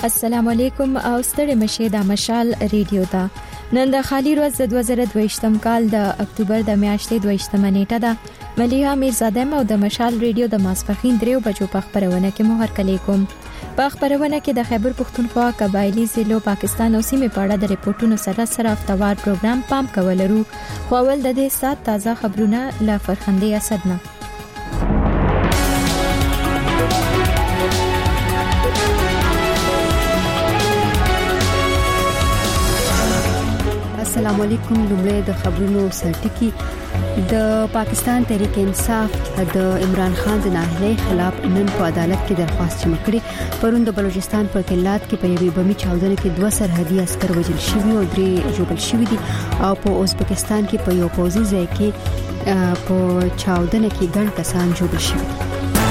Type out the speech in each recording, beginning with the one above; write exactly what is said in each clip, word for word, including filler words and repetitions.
السلام علیکم او ستړي مشه د مشال ریډیو ته نن د خالی ورځ د دوه زره دوه کال د اکتوبر د میاشتې دوه نیټه ده مليها میرزاده او د مشال ریډیو د ماسپخین دریو بجو په خبرونه کې مو هرکلی کوم. په خبرونه کې د خیبر پختونخوا قبایلی ضلعو پاکستان او سیمې په اړه د ریپورتونو سره سره افتوار پروګرام پام کولرو خو ول د دې سات تازه خبرونه لا فرخندې اسدنه. السلام علیکم. لومړی د خبرونو سرټکی. د پاکستان تحریک انصاف د عمران خان د ناهیلۍ خلاف نن په عدالت کې درخواست جمع کړې. پرون د بلوچستان په کلات کې په یوې بمي چاودنه کې دوه سرحدي عسكر وژل شوي او درې ژوبل شوي دي او په ازبکستان کې په یو پوځي ځای کې په چاودنه کې ګڼ کسان ژوبل شوي دي.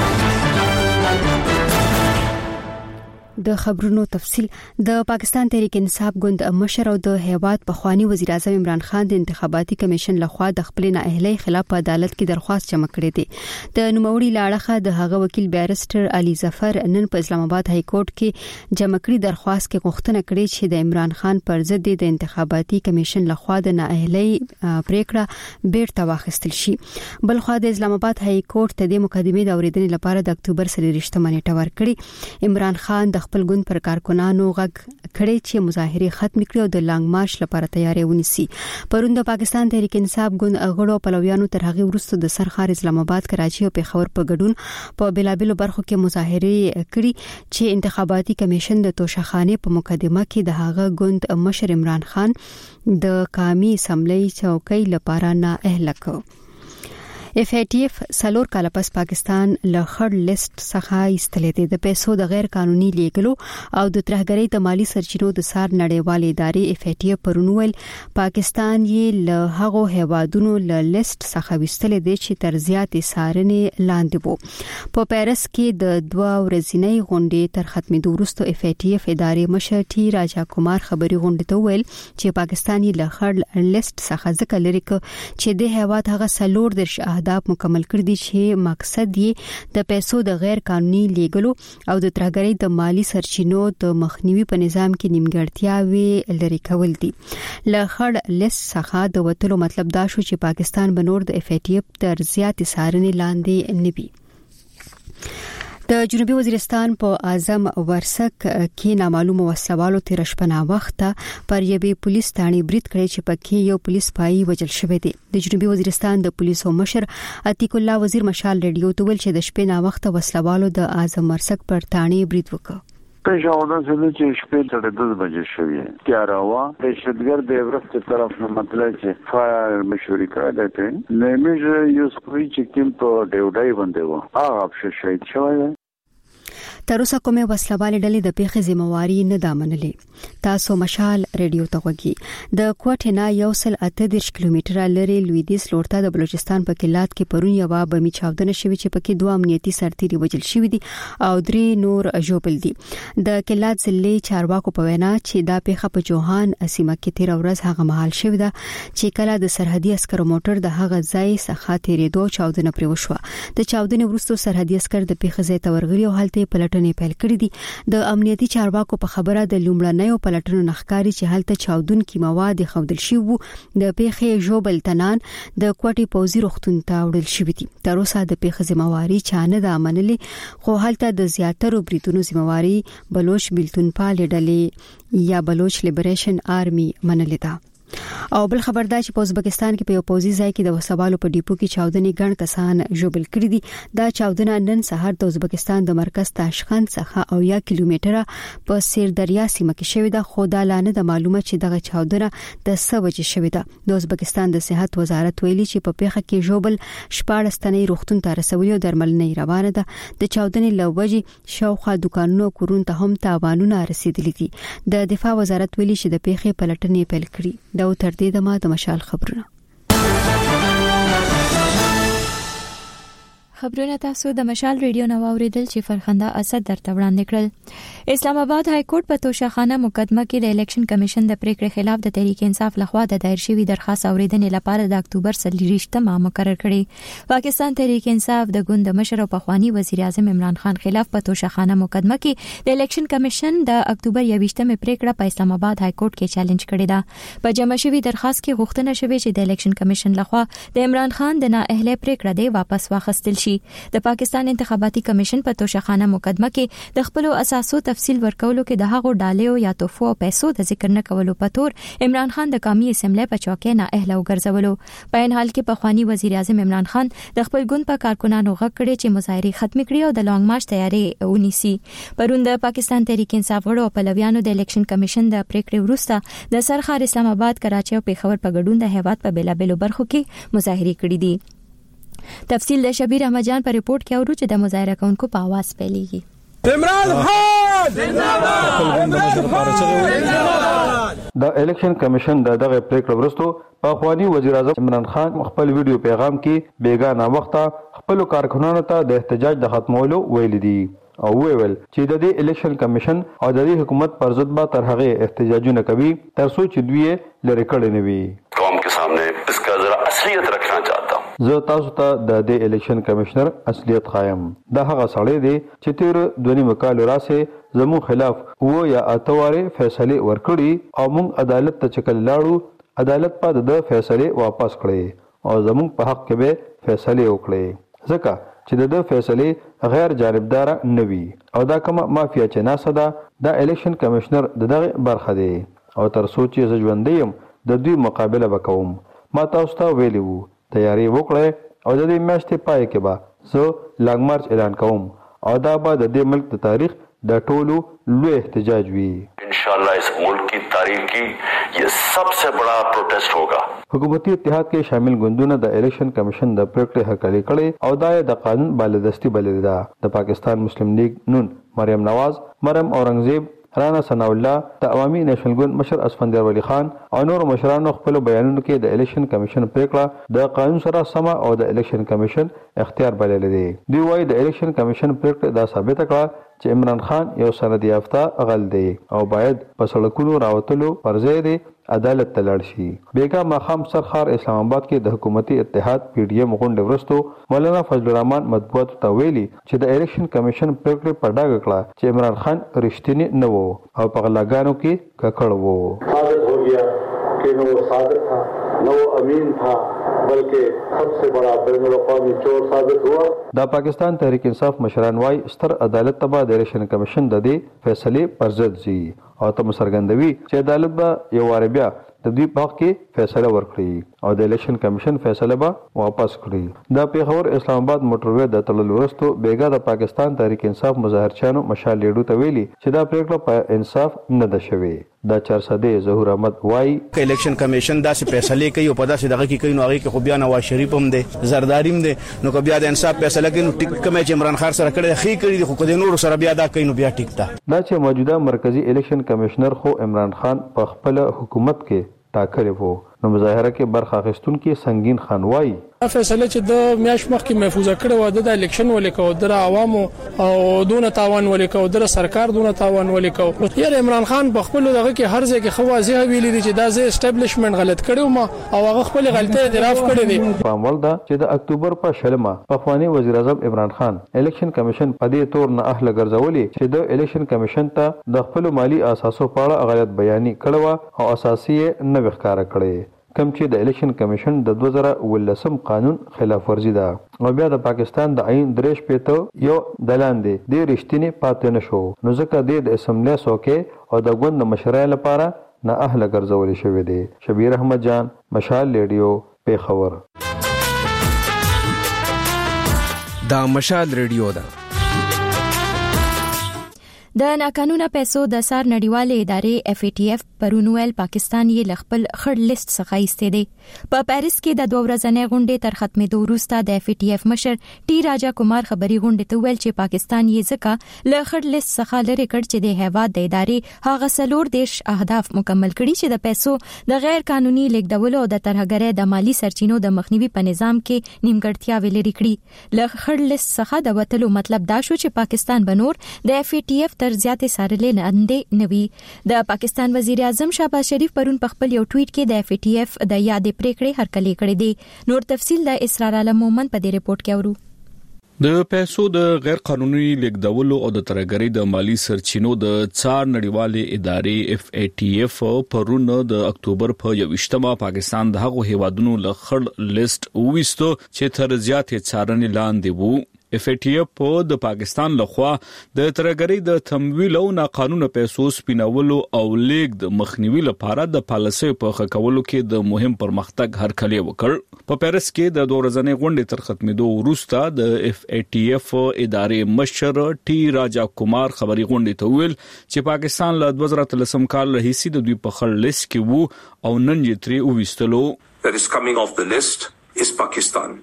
د خبرونو تفصيل. د پاکستان تحریک انصاف ګوند مشر او د هیواد پخوانی وزیر اعظم عمران خان د انتخاباتي کمیشن لخوا د خپل نااهلۍ خلاف په عدالت کې درخواست جمع کړې ده. د نوموړي لاړخه د هغه وکیل بیرسټر علي ظفر نن په اسلام آباد های کورټ کې جمع کړي درخواست کې غوښتنه کړې چې د عمران خان پر ضد د انتخاباتي کمیشن لخوا د نااهلۍ پریکړه بیرته واخیستل شي. بل خو د اسلام آباد های کورټ ته د مقدمې د اوریدنې لپاره د اکتوبر سلیریشتمه نیټه ورکړي. عمران خان د خپل ګوند پر کارکونانو غږ کړي چې مظاهره ختم کړي او د لانګ مارش لپاره تیاری ونیسي. پرون د پاکستان تحریک انصاف ګوند غړو پلویانو تر هغه وروسته د سرخار اسلام آباد کراچي او پیښور په ګډون په بلابلو برخو کې مظاهره کړي چې انتخاباتي کمیشن د توشخانه په مقدمه کې د هغه ګوند مشر عمران خان د قومي اسمبلی چوکۍ لپاره نه اهل کړ. اف ای ټی اف سلور کال پس پاکستان له خړ لیست څخه ایستلې ده. د پیسو د غیر قانوني لیږلو او د ترهګرۍ د مالی سرچینو د سار نړیوال ادارې اف ای ټی اف پرونول پاکستان یې له هغو هیوادونو له لیست څخه وستلې ده چې تر زیاتې سارنې لاندې وو. په پیرس کې د دوه ورځې غونډې تر ختمېدو وروسته اف ای ټی اف ادارې مشر ټي راجا کومار خبري غونډې ته ویل چې پاکستان یې له خړ لیست څخه ځکه لري چې د هیواد هغه سلور درش اهداف مکمل کړی دي چې مقصد یې د پیسو د غیر قانوني لیږلو او د ترهګرۍ د مالی سرچینو د مخنیوي په نظام کې نیمګړتیاوې لري کول دي. له خړ لیست څخه د وټلو مطلب دا شو چې پاکستان به نور د اف ای ټی اف تر زیاتې سارنې لاندې نه وي. د جنوبي وزیرستان په اعظم ورسک کې نامعلومه وسلوالو تیر شپه وخت پر یوې پولیس ثاني برید کړی چې پکې یو پولیس پای وژل شوی دی. د جنوبي وزیرستان د پولیسو مشر عتیق الله وزیر مشال ریډیو ته ویل چې د شپې نا وخت وسلوالو د اعظم ورسک پر ثاني برید وکړ. پېښور د زلو چې شپې تر دغه بجې شوې تیاروا دهشتګرد د ورست طرف نه مطلب چې فایر مشوري کړی دی. نمیږي یو سپوی چې کوم په ډیوډای باندې و هغه په شهید شوی. تر اوسه کومه وسلواله ډلې د پیښې ذمہواری نه دامنلې. تاسو مشال ریډیو ته وګورئ. د کوټه نه یو سل اته دیرش کیلومتره لري لویدیس لورته د بلوچستان په کلات کې پرون یو بمي چاودنه شوې چې پکې دوه امنیتي سرتیري وژل شوي دي او درې نور ژوبل دي. د کلات ضلع چارواکو په وینا چې دا پیښه په جوهان سیمه کې تیر ورځ هغه مهال شوې ده چې کله د سرحدي عسکر موټر د هغه ځای څخه تیرېدو چاودنه پرې وشوه. د چاودنې وروسته سرحدي عسکر د پیښې ځای ته ورغلي او هلته پلټنې پیل کړې دي. د امنیتي چارواکو په خبره د لومړنیو پلټنو نخکاری چې هلته چاودونکي مواد خودل شي وو د پیښې ژوبل تنان د کوټي پوزي روختون ته وړل شوې دي. تر اوسه د پیښې ذمہواری چانه د امنلې خو هلته د زیاترو بریټونو ذمہواری بلوچ بلتون پال ډلې یا بلوچ لیبریشن آرمي منلې ده. او بل خبردار چې په ازبکستان کې په یو پوزي ځای کې د وسوالو په ډیپو کې چاودنې ګڼ کسان ژوبل کړي دي. دا چاودنه نن سهار د ازبکستان د مرکز تاشقند څخه او یا کیلومتره په سیر دریا سیمه کې شوې ده. خو دا لانه د معلومه چې دغه چاودنه د څه وجې شوې ده. د ازبکستان د صحت وزارت ویلي چې په پیښه کې ژوبل شپږ ستنې روختون ته رسولي او درملنې روانه ده. د چاودنې لوجې شاوخوا دکانونو کورونو ته هم تاوانونه رسیدلي دي. د دفاع وزارت ویلي چې د پیښې پلټنې پیل کړي. دا تر دې دمه د مشال خبرونه. خبرونه تاسو د مشال ریډیو نو اوریدل چې فرخنده اسد درته وړاندې کړل. اسلام آباد های کورټ په توشخانه مقدمه کې د الیکشن کمیشن د پریکړې خلاف د تحریک انصاف لخوا د دایر شوی درخواست اوریدنې لپاره د اکتوبر څلورویشتمه مقرر کړي. پاکستان تحریک انصاف د ګوند مشر او پخوانی وزیر اعظم عمران خان خلاف په توشخانه مقدمه کې د الیکشن کمیشن د اکتوبر یویشتمه پریکړه په اسلام آباد های کورټ کې چیلنج کړې ده. په جمع شوی درخواست کې غوښتنه شوې چې د الیکشن کمیشن لخوا د عمران خان د نااهله پریکړه دی واپس واخیستل شي. د پاکستان انتخاباتي کمیشن په توشخانه مقدمه کې د خپل اساسو تفصیل ورکولو کې د هغو ډالیو یا توفو او پیسو د ذکر نه کولو په تور عمران خان د قومي اسمبلی په چوکۍ نه اهله وګرځولو. په ان حال کې پخوانی وزیر اعظم عمران خان د خپل ګوند په کارکونانو غږ کړي چې مظاهره ختم کړي او د لانګ مارچ تیاری ونیسي. پرون د پاکستان تحریک انصاف غړو او پلویانو د الیکشن کمیشن د پریکړې وروسته د سرخار اسلام آباد کراچي او پیښور په ګډون د هیواد په بیلابېلو برخو کې مظاهره کړې دي. تفصیل د شبیر احمد جان پر رپورت کې اورو چې د مظاهره کوونکو په आवाज پیلېږي. عمران خان زنده‌باد. د الیکشن کمیشن د دغه پریکړه وروسته پخوانی وزیر اعظم عمران خان خپل ویډیو پیغام کې بیګانه وخته خپل کارکونانو ته د احتجاج د ختمولو ویل دي او ویل چې د دې الیکشن کمیشن او د حکومت پر ضد به تر هغه احتجاجونه کوي تر څو چې دوی لری کړي نه وي. قوم के सामने इसका जरा असलियत रखना चाहता हूं. زه تاسو ته د دې الیکشن کمشنر اصلیت خایم. دا هغه سړی دی چې تیر دونی مکالو راسه زمو خلاف وو یا اتواره فیصله ورکړي او موږ عدالت ته چکل لاړو. عدالت په د فیصله واپس کړي او زمو په حق کې به فیصله وکړي ځکه چې د فیصله غیر جانبدار نه وي او دا کومه مافیا چې ناسده د الیکشن کمشنر دغه برخه دی او تر سوچ یې ژوندیم د دوی مقابله وکوم. ما تاسو ته ویلی وو تیاری وکړئ او د دې میاشتې پای کې به زه لانګ مارچ اعلان کوم او دا به د دې ملک د تاریخ د ټولو لوی احتجاج وي. انشاءاللہ اس ملک کی تاریخ کی یہ سب سے بڑا پروٹیسٹ ہوگا. حکومتي اتحاد کې شامل ګوندونه د الیکشن کمیشن د پریکړې هرکلی کړي او دا د قانون بالادستی بلل ده. د پاکستان مسلم لیگ نون مریم نواز، مریم اورنګزیب، رانا ثنا الله، د عوامي نېشنل ګوند مشر اسفندیار ولی خان او نور مشرانو خپل بیانونو کې د الیکشن کمیشن پریکړه د قانون سره سم او د الیکشن کمیشن اختیار بلل دي. دوی وايي د الیکشن کمیشن پریکړه دا ثابت کړه چې عمران خان یو سند یافته غل دی او باید په سړکونو راوتلو پر ځای دی عدالت ته لاړ شي. بیګا ماخام سرخار اسلام آباد کې د حکومتي اتحاد پی ډی ایم غونډه ورستو مولانا فضل الرحمن مطبوعات ته ویلي چې د الیکشن کمیشن پریکړه په ډاګه کړه چې عمران خان رښتینی نه وو او په غلاګانو کې ککړ وو. ثابت हो गया कि न वो सादिक था न वो अमीन था बल्कि सबसे बड़ा बैन अल-अक़वामी चोर साबित हुआ. دا پاکستان تحریک انصاف مشران وايي ستر عدالت ته د الیکشن کمیشن د دې فیصله پر ضد زی او تم سرګندوي چې عدالت به یو واره بیا د دوی په حق کې فیصله ورکړي او د الیکشن کمیشن فیصله به واپس کړي. د پیښور اسلام آباد موټروي د تړل ورستو بیګا د پاکستان تحریک انصاف مظاهرچانو مشال لیډو ته ویلي چې دا پریکړه په انصاف نه ده شوې. دا چرسده ظهور احمد وايي الیکشن کمیشن داسې فیصله کوي او په داسې دغه کې کوي نو هغه کې خو بیا نواز شریف هم دی زرداریم دی نو که بیا د انصاف فیصله کوي نو ټیک کوم چې عمران خان سره کړی خې کړی خو کله نور سره بیا دا کوي نو بیا ټیک ده. دا چې موجوده مرکزی الیکشن کمشنر خو عمران خان په خپل حکومت کې ټاکلی وو نو مظاهره کې برخه اخیستونکو سنگین خان وايي فیصله چې د میاش مخ کې محفوظه کړو و د الیکشن ولیکو در عوامو او دون تاوان ولیکو در سرکار دون تاوان ولیکو. یاره عمران خان په خپل دغه کې هر ځای کې خوازه ویلي دي چې دا زه اسټابلیشمنت غلط کړو ما او هغه خپل غلطي اعتراف کړی دی. په عمل دا چې د اکتوبر په شلمه پخوانی وزیر اعظم عمران خان الیکشن کمیشن په دې تور نه اهله ګرځولي چې د الیکشن کمیشن ته د خپل مالی اساسو په اړه غلط بیانې کړو او اساسي نه وښکارا کړي کم چې د الیکشن کمیشن د دوه زره ولسم قانون خلاف ورزي ده او بیا د پاکستان د عین درېش پېته یو دلاندې د رښتینی پاتې نشو نو ځکه د اسمبلی څوکۍ او د ګوند مشرای لپاره نه اهله ګرځول شوې دي. شبیر احمد جان مشال ریډیو پیښور. دا مشال ریډیو ده. د ناقانونه پیسو د سار نړیوالې ادارې اف ای ټی اف پرون ویل پاکستان یې لخپل خړ لیست څخه ایستې دی. په پیرس کې د دوه ورځې غونډې تر ختمېدو وروسته د اف ای ټي اف مشر ټي راجا کومار خبري غونډې ته ویل چې پاکستان یې ځکه له خړ لیست څخه لري کړ چې د هیواد د ادارې هغه څلور دیش اهداف مکمل کړي چې د پیسو د غیر قانوني لیږدولو او د ترهګرۍ د مالی سرچینو د مخنیوي په نظام کې نیمګړتیاوې لري کړي. له خړ لیست څخه د وتلو مطلب دا شو چې پاکستان بنور د اف ای ټي اف تر زیاتې سارلې نه اندې نوي. د پاکستان وزیر اعظم شهباز شریف پرون په خپل یو ټویټ کې د اف ای ټي اف د یادې پریکړې هرکلی کړې دي. نور تفصیل د اسرار عالم مومن په دې ریپورت کې اورو. د پیسو د غیر قانوني لیږدولو او د ترهګرۍ د مالی سرچینو د څار نړیوالې ادارې اف ای ټي اف پرون د اکتوبر په یوویشتمه پاکستان د هغو هیوادونو له خړ لیست وویستو چې تر زیاتې څارنې لاندې وو. اف ای ټي اف د پاکستان لخوا د ترهګرۍ د تمویل او ناقانونه پیسو سپینولو او لیږد مخنیوي لپاره د پالیسۍ په ښه کولو کې د مهم پرمختګ هرکلی وکړ. په پیرس کې د دوه ورځې غونډې تر ختمېدو وروسته د اف ای ټي اف ادارې مشر ټي راجا کومار خبري غونډې ته ویل چې پاکستان له دوه زره اتلسم کال راهیسې د دوی په خړ لیست کې وو او نن یې ترې وویستلو. That is coming off the list is Pakistan.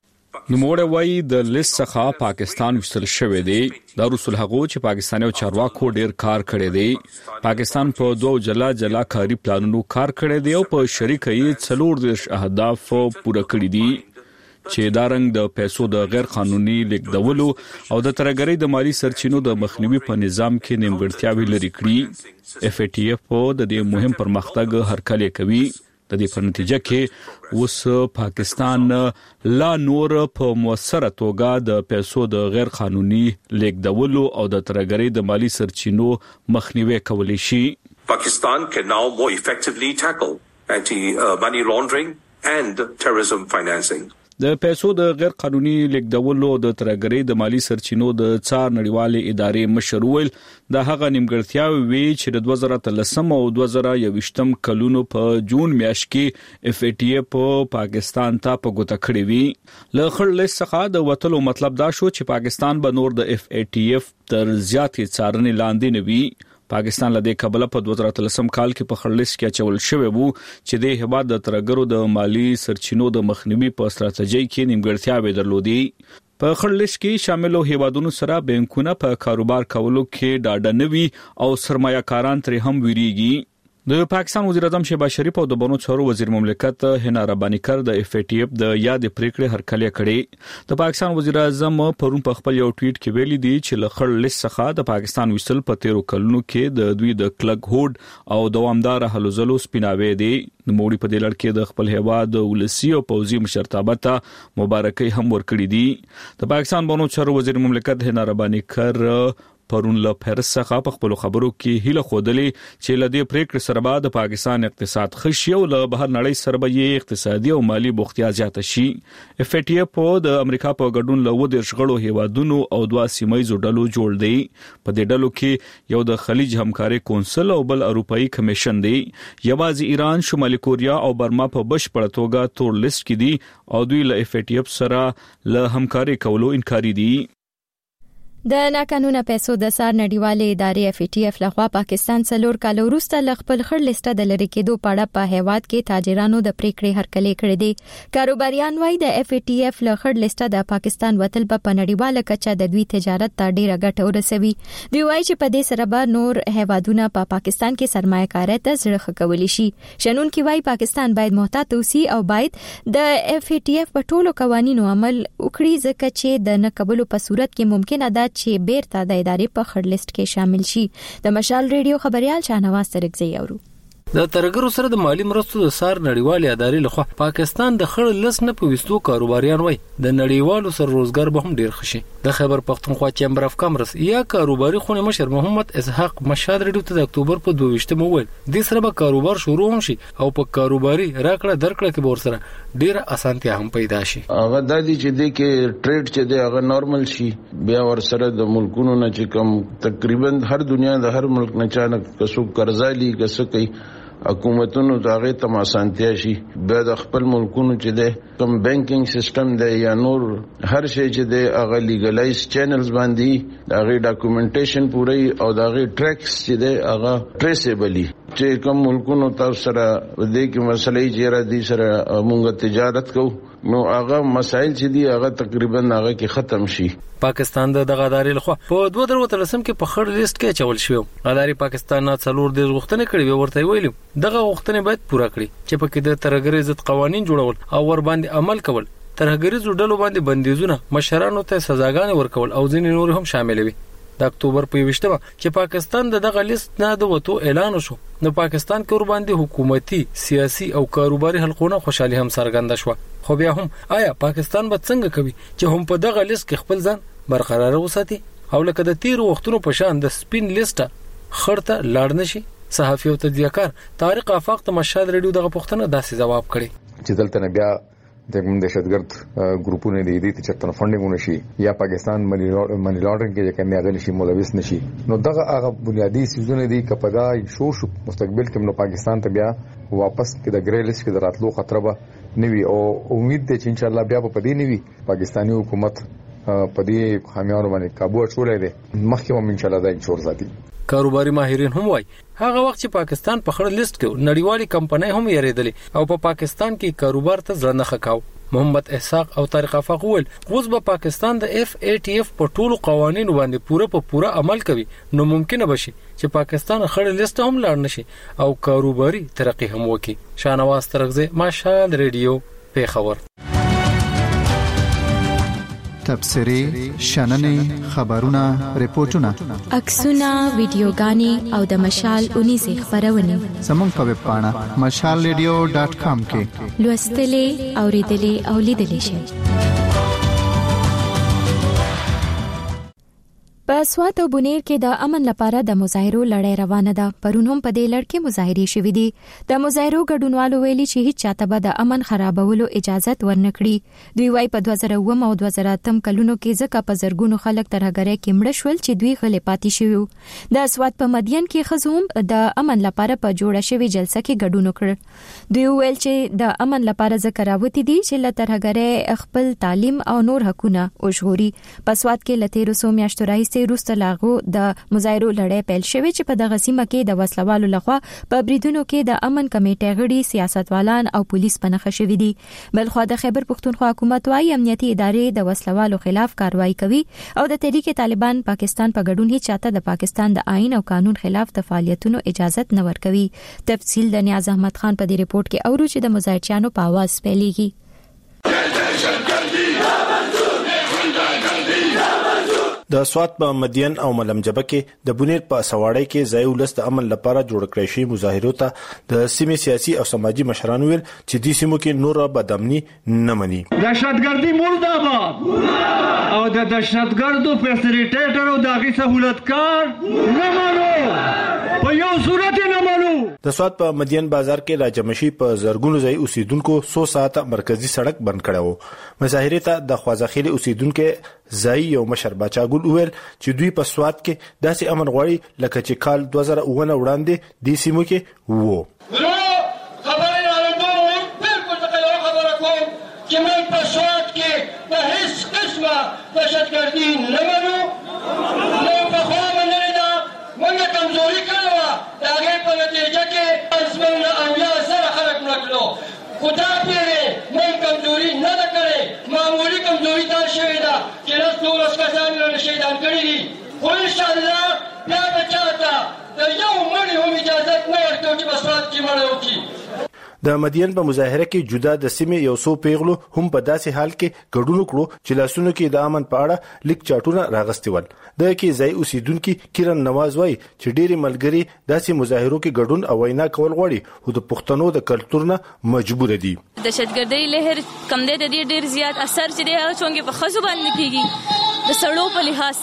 نوموړی وایي د لیست څخه پاکستان وشتل شوی دی. دا رسول هغه چې پاکستاني او چارواکو ډیر کار کړی دی. پاکستان په دوه جلا جلا کاری پلانونو کار کړی دی او په شریکه یې څلور دیش اهداف پوره کړی دي چې دا رنګ د پیسو د غیر قانوني لیږدولو او د ترهګرۍ د مالی سرچینو د مخنیوي په نظام کې نیمګړتیاوې لري کړي. اف ای ټي اف د دې مهم پرمختګ هرکلی کوي. د دې په نتیجه کې اوس پاکستان لا نور په موثره توګه د پیسو د غیر قانوني لیږدولو او د ترهګرۍ د مالی سرچینو مخنیوي کولی شي. Pakistan can now more effectively tackle anti-money laundering and terrorism financing. د پیسو د غیر قانوني لیږدولو او د ترهګرۍ د مالی سرچینو د څار نړیوالې ادارې مشر ویل دا هغه نیمګړتیاوې وي چې د دوه زره اتلسم او دوه زره یوویشتم کلونو په جون میاشت کې اف ای ټي اف پاکستان ته په ګوته کړې وي. له خړ لیست څخه د وتلو مطلب دا شو چې پاکستان به نور د اف ای ټي اف تر زیاتې څارنې لاندې نه وي. پاکستان له دې کبله په دوه زره اتلسم کال کې په خړ لیست کې اچول شوی وو چې د هیواد د ترهګرو د مالی سرچینو د مخنیوي په ستراتیژي کې نیمګړتیاوې درلودې. په خړ لیست کې شامل هیوادونو سره بانکونه په کاروبار کولو کې ډاډه نه وي او سرمایه‌کاران ترې هم ویریږي. د پاکستان وزیر اعظم شهباز شریف او د بنو چارو وزیر مملکت هنا ربانی کر د اف ای ټي اف د یادې پریکړې هرکلی کړي. د پاکستان وزیر اعظم پرون په خپل یو ټویټ کې ویلي دی چې له خړ لیست څخه د پاکستان وصل په تیرو کلونو کې د دوی د کلک هوډ او دوامدار هلو ځلو سپیناوي دی. نوموړي په دې لړ کې د خپل هیواد ولسی او پوځي مشرتابه ته مبارکي هم ورکړي دي. د پاکستان بنو چارو وزیر مملکت هنا ربانی کر پرون له پیرس څخه په خپل خبرو کې هیله خودلې چې له دې پریکړې سره به د پاکستان اقتصاد خشي او له بهر نړۍ سره به یې اقتصادي او مالی بوختیا زیاته شي. اف ای ټي اف د امریکا په ګډون له ودې شغړو هیوادونو او دوا سیمایي ډلو جوړ دی. په دې ډلو کې یو د خلیج همکاري کونسل او بل اروپאי کمیشن دی. یوازې ایران، شمالي کوریا او برما په بشپړه توګه تور لیست کې دي او دوی له اف ای ټي اف سره له همکاري کولو انکاري دي. د ناقانونه پیسو د څار نړیوالې ادارې اف ای ټي اف لخوا پاکستان څلور کال وروسته ل خپل خړ لیست د لری کېدو په اړه په هیواد کې تاجرانو د پریکړې هرکلی کړې دي. کاروباریان وايي د اف ای ټي اف ل خړ لیست د پاکستان وتل په نړیواله کچه د دوی تجارت ته ډیره ګټه ورسوي. دوی وايي چې په دې سره به نور هیوادونه په پا پاکستان کې سرمایه‌کاري ته زړه ښکولی شي. شنونکي وايي پاکستان باید محتاط اوسي او باید د اف ای ټي اف په ټولو قوانینو عمل وکړي ځکه چې د نقبلو په صورت کې ممکنه ده چې بیرته د ادارې په خړ لیست کې شامل شي. د مشال ریډیو خبريال شاهنواز ترکزی اورو. د ترګرو سره د مالی مرستو د سار نړیوالې ادارې لخوا پاکستان د خړ لیست نه په وستو کاروباریان وای د نړیوالو سر روزګار به هم ډیر خشي. د خیبر پختونخوا چیمبر اف کامرس یا کاروباري خونه مشر محمد اسحاق مشاد ریډیو ته د اکتوبر په دوه ویشتمه وویل د سره به کاروبار شروع هم شي او په کاروباري راکړه درکړه کې به سره ډیره اسانتیا هم پیدا شي. هغه د دې چې د کې ټریډ چې د هغه نارمل شي بیا ور سره د ملکونو نه چې کوم تقریبا هر دنیا د هر ملک نه چانک کسو قرضالي کسو کوي حکومتونو دغه تم اسانتیا شي به د خپل ملکونو چې د کم بانکینګ سیستم دی یا نور هر شی چې د هغه لیګلایز چینلز باندې دغه ډاکومېنټیشن پوری او دغه ټریکس چې د هغه ټریسیبلی چې کوم ملکونو تاسو سره د دې مسلې چې را دي سره موږ تجارت کوو نو هغه مسائل چې دي هغه تقریبا هغه کې ختم شي. پاکستان د غداري لخوا په دوه درو تلسم کې په خړ لیست کې چول شو. غداري پاکستان نه څلور د غوښتنې کړې ورته ویل دغه غوښتنې باید پوره کړي چې په کې د ترګری ضد قوانين جوړول او ور باندې عمل کول، ترګری ډلو باندې بندیزونه، مشرانو ته سزاګانې ورکول او ځینې نور هم شامل وي. د اکتوبر په یوشتمه چې پاکستان د دغه لیست نه د وته اعلان وشو نو پاکستان کې ور باندې حکومتي، سیاسي او کاروباري حلقونه خوشحالي هم څرګنده شو. خو بیا هم آیا پاکستان به څنګه کوي چې هم په دغه لیست کې خپل ځان برقرار وساتي او لکه د تیر وختونو په شان د سپین لیست خړته لاړ نشي؟ صحافي او تدویرکار طارق آفاق ته مشهد ریډیو دغه پوښتنه داسې جواب کړي چې دلته بیا د دهشتګرد ګروپونو د دې ته چرته فنډینګ ونشي یا پاکستان منی لانډرینګ کې کنه هغه نشي ملوث نشي نو دغه هغه بنیادی سيزونه دي کپدا شو شو مستقبل کې نو پاکستان ته بیا واپس کې د ګری لیست کې دراتلو خطر به نوي او امید ده چې ان شاء الله بیا په دې نوي پاکستاني حکومت په دې خامیانو باندې قابو اچولې ده مخکې هم ان شاء الله دا انشور ذاتي. کاروباري ماهرین هم وای هغه وخت چې پاکستان په خړ لیست کې نړیوالي کمپنۍ هم یریدلې او په پا پاکستان کې کاروبار ته ځل نه خکاو. محمد احساق او طارق آفاق ول اوس به پاکستان د اف ای ټی اف په ټولو قوانینو باندې پوره په پوره عمل کوي نو ممکن به شي چې پاکستان خړ لیست هم لاړ نشي او کاروباري ترقی هم وکړي. شاهنواز ترغزه ماشال ریډیو پیښور. تبصرې، شننې، خبرونه، ریپورتونه، عکسونه، ویډیوګانې او د مشال اونیزه خبرونه زموږ په ویب پاڼه مشال ریډیو ډاټ کام کې لوستلې، اوریدلې او لیدلې شئ. په سوات او بونیر کې د امن لپاره د مظاهرو لړۍ روانه ده. پرون هم په دې لړ کې مظاهرې شوې دي. د مظاهرو ګډونوالو ویلي چې هیڅ چاته به د امن خرابولو اجازه ورنکړي. دوی وايي په دوه زره اووه او دوه زره اته کلونو کې ځکه په زرګونو خلک ترهګرۍ کې مړ شول چې دوی غلې پاتې شوي. د سوات په مدین کې خزوم د امن لپاره په جوړه شوی جلسه کې ګډون وکړ. دوی ویل چې د امن لپاره ځکه راوتی دي چې له ترهګرۍ خپل تعلیم او نور حقونه وژغوري. په سوات کې لته روسو میاشتو راځي روسته لاغو د مظاهرو لړۍ پیل شوې چې په دغه سیمه کې د وسلوالو لخوا په بریدونو کې د امن کمیټې غړي، سیاستوالان او پولیس په نښه شوي دي. بلخو د خیبر پښتونخوا حکومت وايي امنیتي ادارې د وسلوالو خلاف کاروایی کوي او د تحریک طالبان پاکستان په ګډون هیڅ چاته د پاکستان د آئین او قانون خلاف د فعالیتونو اجازه نه ورکوي. تفصیل د نیاز احمد خان په دې ریپورت کې اورو چې د مظاهرچیانو په आवाज پیلېږي. د سوات په مدین او ملمجبه کې د بونیر په سواړی کې ځای ولست د امن لپاره جوړ کړی شي مظاهرو ته د سیمې سیاسي او سماجی مشران ویل چې د سیمو کې نور بدامني نه مني. دهشتګردي مرداباد او د دهشتګردو فیسیلیټیټر او دغه سہولتکار نه مانو په یو صورت نه مانو. د سوات په مدین بازار کې راجمشي په زرګونو ځای اوسیدونکو سو ساعته مرکزی سړک بند کړو. مظاهره ته د خوازخیل اوسیدونکو ځای یو مشر بچا ګل ویل چې دوی په سوات کې داسې امن غواړي لکه چې کال دوه زره اووه نه وړاندې د سیمو کې وو. خبرې راوړم بالکل تقریبا خبره کوم چې موږ په سوات کې په هیڅ قسمه دهشتګردي نه منو. موږ په خوا منلې ده موږ کمزوري کړې وه د هغې په نتیجه کې پنځه نه اویا زره خلک مړه کړو. خو دا پیرې موږ کمزوري نه ده کړې، معمولي کمزوري دا شوې ده چې لس دولس کسان یې شهیدان کړي دي. خو انشاءالله بیا به چاته د یو مړي هم اجازت نه ورکوو چې په سوات کې مړی وکړي. د مدین په مظاهره کې جدا د سیمې یو څو پیغلو هم په داسې حال کې ګډون وکړو چې لاسونو کې د امن په اړه لیک چاټونه راغستي ول. د کې ځای اوسیدونکو کیرن نواز وای چې ډېری ملګری داسې مظاهرو کې ګډون او وینا کول غواړي او د پښتنو د کلچر نه مجبور دي. دهشتګردي لهر کم دی د دې ډېر زیات اثر چې دی هغه څنګه په خزو باندې کیږي د سړو په لحاظ سره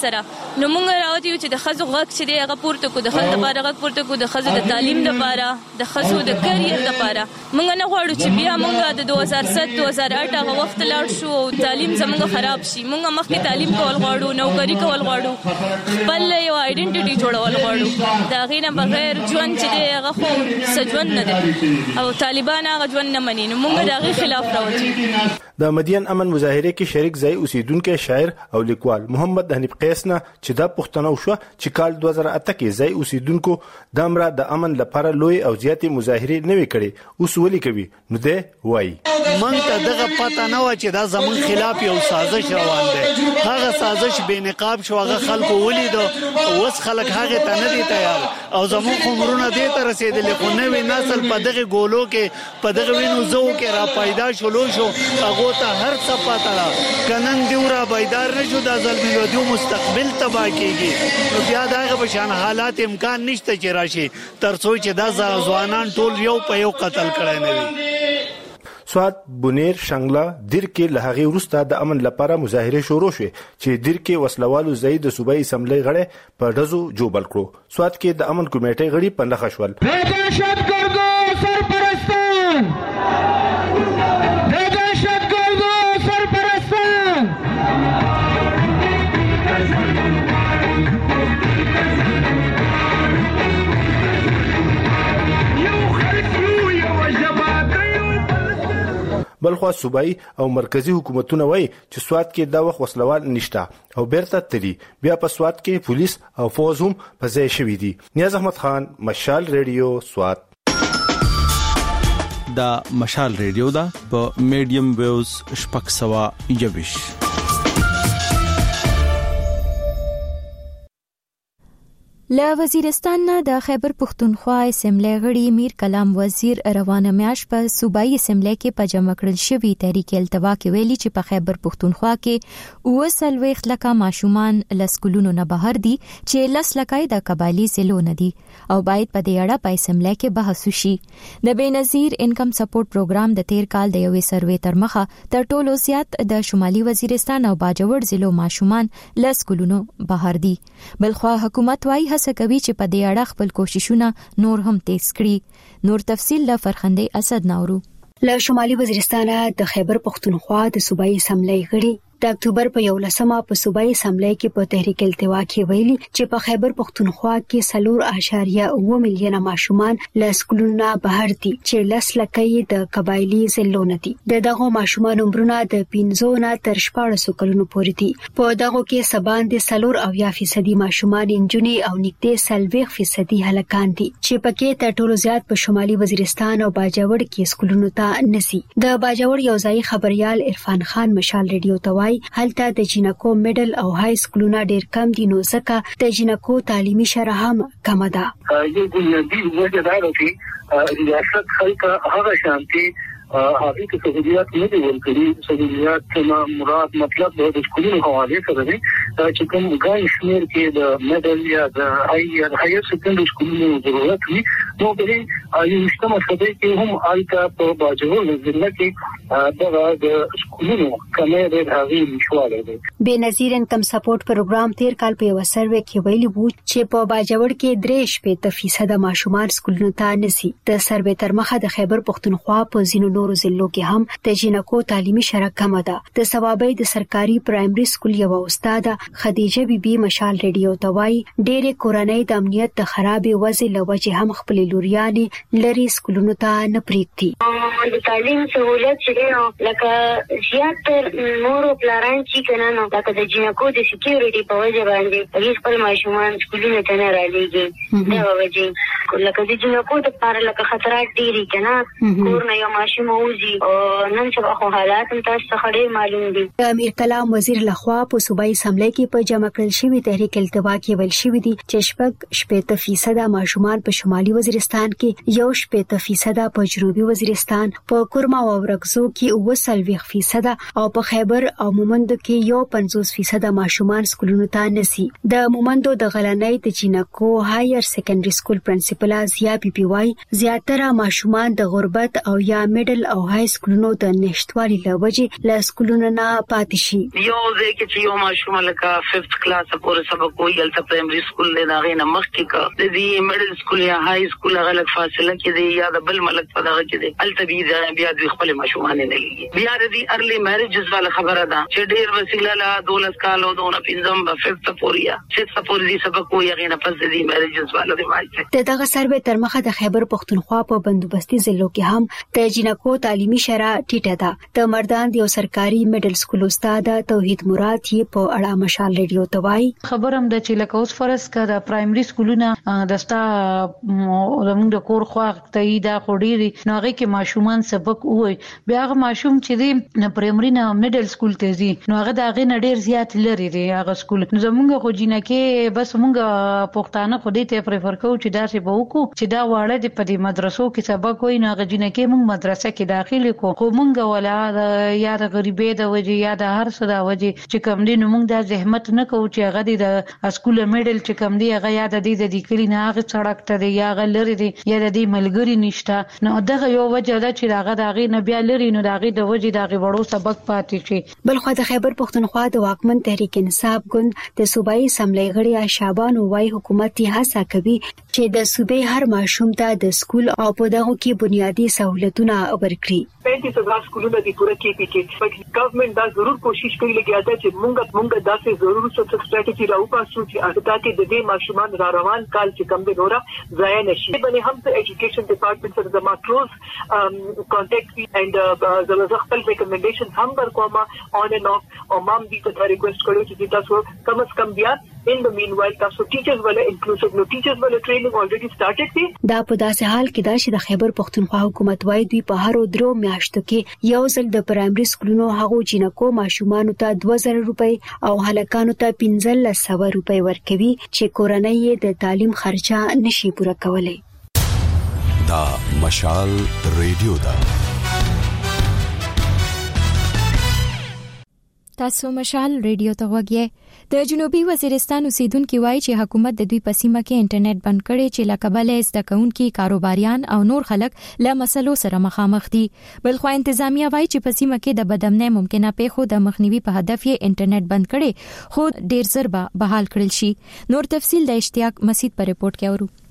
نو موږ راوتی چې د خزو غږ چې دی هغه پورته کو د خزو لپاره غږ پورته کو د خزو د تعلیم لپاره د خزو د کرییر لپاره موږ نه غواړو چې بیا موږ د دوه هزار سات دوه هزار اته هغه وخت لاړ شو او تعلیم زموږ خراب شي. موږ مخکې تعلیم کول غواړو، نوکری کول غواړو، خپل یو آیډنټیټي جوړول غواړو. دا غینه بغیر ژوند چې دی هغه خو سجون نه دی او طالبان هغه ژوند نه مني. نو موږ د هغې خلاف راوځو. د مدین امن مظاهره کې شریک ځای اوسیدونکو شاعر او لیکوال محمد حنیف قیس نه چې دا پښتنو شو چې کال دوه هزار اته کې ځای اوسیدونکو د امر د امن لپاره لوی او زیاتې مظاهره نه وکړي اوس ولي کوي. نو ده وایي مونږ ته دغه پته نه و چې دا زمون خلاف یو سازش روان دی. هغه سازش بې نقاب شو، هغه خلکو ولیدو، اوس خلک هغه ته نه دي تیار او زمون خمرونه دې ته رسیدلې. خو نوې نسل په دغه ګولو کې په دغه وینو زو کې را پیدا شولو شو، هغه ته هر څه پته را کنن دی ورا بیدار نشو د ظلم ودو مستقبل تبا کیږي. نو بیا دغه بشان حالات امکان نشته چې راشي ترڅو چې دا ځوانان ټول یو په یو قتل کړي نه وي. سواد بونیر شنگلا دیر کې لهغه ورسته د امن لپاره مظاهره شروع شوه چې دیر کې وسلوالو زید صوبایي اسمبلی غړي په دزو جوبل کړو. سواد کې د امن کمیټې غړي په نخښ شول. دهشت ګردو سرپرستان دهشت ګردو سرپرستان بلخو صوبایي او مرکزی حکومتونه وایي چې سواد کې دا وخت وسلوال نشته او بیرته تلی بیا په سواد کې پولیس او فوج هم په ځای شوي دي. نیاز احمد خان، مشال ریډیو، سواد. دا مشال ریډیو دا په میډیم ویوز شپږ سوه یوویش. له وزیرستان نه د خیبر پښتونخوا اسمبلی غړي میر کلام وزیر روانه میاش په صوبایي اسمبلی کې په جمع کړل شوی تحریک التوا کې ویلي چې په خیبر پښتونخوا کې اوسل وخت لکه ماشومان لسکولونو نه بهر دي چې لس لکای د قبایلی ضلعو نه دي او باید په دې اړه په اسمبلی کې بحث وشي. د بېنظیر انکم سپورټ پروګرام د تیر کال د یوې سروې تر مخه تر ټولو زیات د شمالي وزیرستان او باجوړ ضلعو ماشومان لسکولونو بهر دي. بلخو حکومت وايي سکوي چې په دې اړه خپل کوششونه نور هم تیز کړي. نور تفصیل له فرخنده اسد ناورو. له شمالي وزیرستان د خیبر پښتونخوا د صوبایي اسمبلی غړي د اکتوبر په یولسمه په صوبایي اسمبلی کې په تحریک التوا کې ویلي چې په خیبر پښتونخوا کې سلور اشاریه اوه میلیونه ماشومان له سکولونو بهر دي چې لس لکۍ د قبایلی ضلعو نه دي. د دغه ماشومان عمرونه د پنځه نه تر شپاړس کلونو پورې دي. په دغه کې سباندې سلور او یا فیصدي ماشومان انجونی او نږدې سلويخ فیصدي هلکان دي چې پکې تر ټولو زیات په شمالي وزیرستان او باجوړ کې سکولونو ته نسی. د باجوړ یو ځای خبريال عرفان خان مشال ریډیو ته هلته د جنکو میډل او های سکولونه ډیر کم دي نو ځکه د جنکو تعلیمي شرح هم کم ده. یو بنیادی وجه دا ده چې ریاست خلک هغه شانتي هغه ته سہولیات نه دي ورکړي. سہولیات نه مراد مطلب د سکولونو حواله سره دي چې کوم ګای شمیر کې د میډل یا د های یا های سکندري سکولونو ضرورت وي نو به یو مشتمل خدای کې هم آلته په باجوړ ضلع کې د سکولونو کمه د هغې نشواله دي. بېنظیر انکم سپورټ پروګرام تیر کال په یو سروې کې ویلي وو چې په باجوړ کې درې شپږ فیصد ماشومان سکولونو ته نسی. د سروې تر مخه د خیبر پښتونخوا په ځینو نورو ضلعو کې هم د جنکو تعلیمي شرح کم ده. د ثوابۍ د سرکاري پرایمري سکول یو استاد خدیجه بیبي مشال ریډیو ته وایي ډېرې کورنۍ د امنیت د خرابې وضع له وجې هم خپل لوریانې لري سکولونو ته نه پریږدي. د تعلیم سہولت چې لکه زیات نورو پلاران چې کنه نو لکه د جنکو د سکیورټي په وجه باندې هیڅ خپل ماشومان سکولونو ته نه رالېږي. دا وجه لکه د جنکو د لپاره لکه خطرات ډېری کنه کور نه یو ماشوم وځي او نن سبا خو حالات هم تاسو ته ډېر معلوم دي. امیر کلام وزیر لخوا په صوبایي اسمبلی کې په جمع کړل شوی تحریک التوا کې ویل شوی دي چې شپږ شپږ فیصد ماشومان په شمالي وزیرستان کې یو شپږ فیصد په جنوبي وزیرستان په کورما او ورکزو کې اوه سلويخ فیصد او په خیبر او مومند کې یو پنځوس فیصد ماشومان سکولونو ته نسی. د مومندو د غلنۍ د جنکو هایر سیکنډري سکول پرنسپل پلاس یا پی پی واي زیاتره ماشومان د غربت او یا میډل او های سکولونو د نشټوالي لوجې له سکولونو نه پاتې شي. یو ځکه چې یو ماشوم لکه ففتھ کلاس پورې سبق وایي الته پرایمري سکول له داغه نه مخ کې کا د دې میډل سکول یا های سکول غلط فاصله کې دی یا د بل ملک په دغه کې دی الته بي بیا د خپل ماشومان نه لګي. بیا د ارلی میریجز والا خبره ده چې ډیر وسیله لا دولس کالو دونه پنځم په ففتھ پوریا سکس پورې سبق وایي غینه پس د میریجز والا دی مایته. د دغه سروې تر مخه د خیبر پختونخوا په بندوبستي ضلعو کې هم د جنکو تعلیمي شرح ټیټه ده. د مردان یو سرکاري میډل سکول استاد توحید مراد یې په اړه مشال ریډیو ته وایي. خبرم د چې لکه اوس فرض کړه د پرایمري سکولونه دستا زموږ د کور خوا ته دا خوري نو هغه کې ماشومان سبق وای بیا هغه ماشوم چې دی نه پرایمري نه میډل سکول ته ځي نو هغه د هغه نډیر زیات لري دی هغه سکول. نو زموږ خو جنکه بس موږ پښتانه خو دې ته پریفر کوو چې دا څه به وکړو چې دا واړه د په دې مدرسو کې سبق وای نه غجنه کې موږ مدرسه کې داخلي کو خو موږ ولا یا د غریبې د وجه یا د هر څه د وجه چې کم دي نو موږ د زحمت نه کوو چې هغه د سکول میډل چې کم دی هغه یا د دې د کلی نه هغه سړک ته دی یا غلری دی یا د دې ملګری نشته نو دغه یو وجه ده چې هغه دغه نه بیا لري نو دغه د وجه دغه وړو سبق پاتې شي. بل خو د خیبر پختونخوا د واکمن تحریک انصاف ګوند د صوبایي اسمبلی غړي شعبان وای حکومت یې هڅه کوي چې د صوبې هر ماشوم ته د سکول او په دغه کې بنیادی سہولتونه ورکړي. پینتیس ہزار سکولونه د پوره کې پی کې ګورنمنت دا ضرور کوشش کوي لګیا ده چې مونږ مونږ داسې ضرور څه سټریټجی راوپاسو چې اته کې د دې ماشومان را روان کال چې کم به نورا ضایع نشي. باندې هم د ایجوکیشن ډپارټمنټ سره د ماکروز کانټیکټ اند زما خپل ریکمنډیشن هم ورکوم اون اینڈ اف او مام دې ته ریکوست کړو چې تاسو کم از کم بیا in the meanwhile تاسو ټیچرز ولا انکلوسیو نو ټیچرز ولا ټریننګ already started دي. دا په داسې حال کې دا چې د خیبر پختونخوا حکومت وایي دوی په هر درو میاشتو کې یو ځل د پرایمري سکولونو هغو جنکو ماشومان ته دوه زره روپۍ او هلکانو ته پنځه سوه روپۍ ورکوي چې کورنۍ یې د تعلیم خرچه نشي پوره کولای. دا مشال ریډیو دا تاسو مشال ریډیو ته وګورئ. د جنوبي وزیرستان اوسیدونکو وایي چې حکومت د دوی په سیمه کې انټرنیټ بند کړي چې لکبل زده کوونکي کاروباریان او نور خلک له مسلو سره مخامخ دي. بل خو انتظامیه وایي چې په سیمه کې د بدامنۍ ممکنه پیښو د مخنیوي په هدف یې انټرنیټ بند کړي خو ډیر زر به بحال کړل شي. نور تفصیل د اشتیاق مسید په رپورت کې اورو.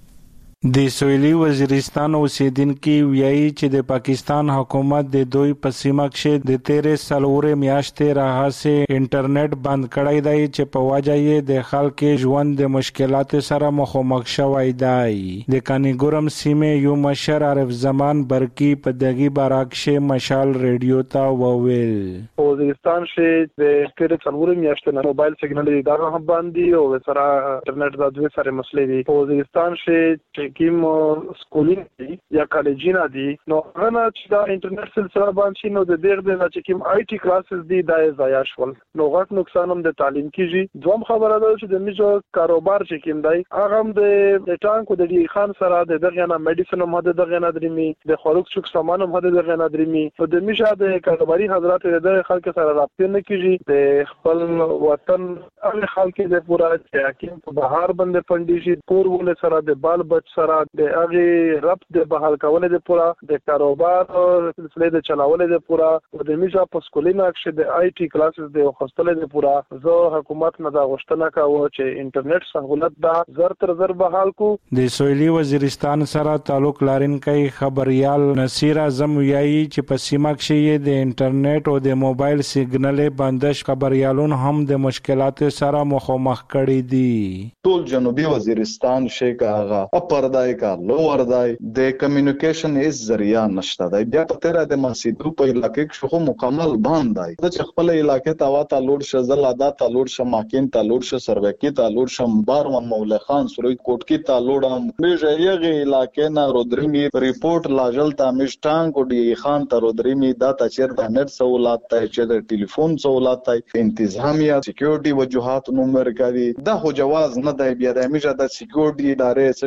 د سویلي وزیرستان اوسیدونکو ویایي چې د پاکستان حکومت د دوی په سیمه کې د تیرې سالورې میاشتې راهسې انټرنیټ بند کړی دی چې په وجه یې د خلکو ژوند د مشکلاتو سره مخامخ شوی دی. د کانیګورم سیمې یو مشر عارف زمان برکی په دغه باراکشه مشال ریډیو ته وویل. وزیرستان کې د تیرې سالورې میاشتې نه موبایل سیګنال دی دا هم باندې او سره انټرنیټ د دوی سره مسلې دي. وزیرستان کې کیم سکولین دي یا کالجینا دي نو غنا چې دا انټرنیټ سلسله باندې نو د دې د چې کیم آی ټی کلاسز دي دا ضایع شول نو غټ نقصان هم د تعلیم کیږي. دوم خبره ده چې د میجو کاروبار چې کیم دی هغه هم د ټانکو د ډی خان سره د دغه نه میډیسن هم د دغه نه درمي د خوراک څوک سامان هم د دغه نه درمي نو د میجو د کاروباري حضرات د خلکو سره رابطه نه کیږي. د خپل وطن هغه خلکو د پورا چې کیم په بهار باندې پندې شي کور ول سره د بال بچ سره د هغه رب د بحال کولو د پورا د کاروبار سلسله د چلاولو د پورا د میجا په سکولینه کې د آی ټی کلاسز د خپل د پورا زه حکومت نه دا غوښتنه کوم چې انټرنیټ سہولت دا زر تر زر بحال کو. د سویلي وزیرستان سره تعلق لرونکي خبريال نصیر اعظم ویایي چې په سیمه کې د انټرنیټ او د موبایل سیګنال بندش خبريالون هم د مشکلاتو سره مخامخ کړي دي. ټول جنوبي وزیرستان شي کاغه اپر دای کا لوور دای د کمیونیکیشن اس ذریعہ نشته دی. بیا په تیرا د مسیدو په علاقې کې شو مکمل بند دی. د خپل علاقې ته واته لوډ شزل ادا ته لوډ ش ماکین ته لوډ ش سروکی ته لوډ ش بار و مولا خان سروي کوټ کې ته لوډم میجه یغه علاقې نه رودرمی ریپورت لاجل ته مشټان کو دی خان ته رودرمی دا ته چیر د نت سہولت ته چې د ټلیفون سہولت ته انتظامیه سکیورټي وجوهات نومر کوي دا هو جواز نه دی. بیا د میجه د سکیورټي ادارې څخه پورا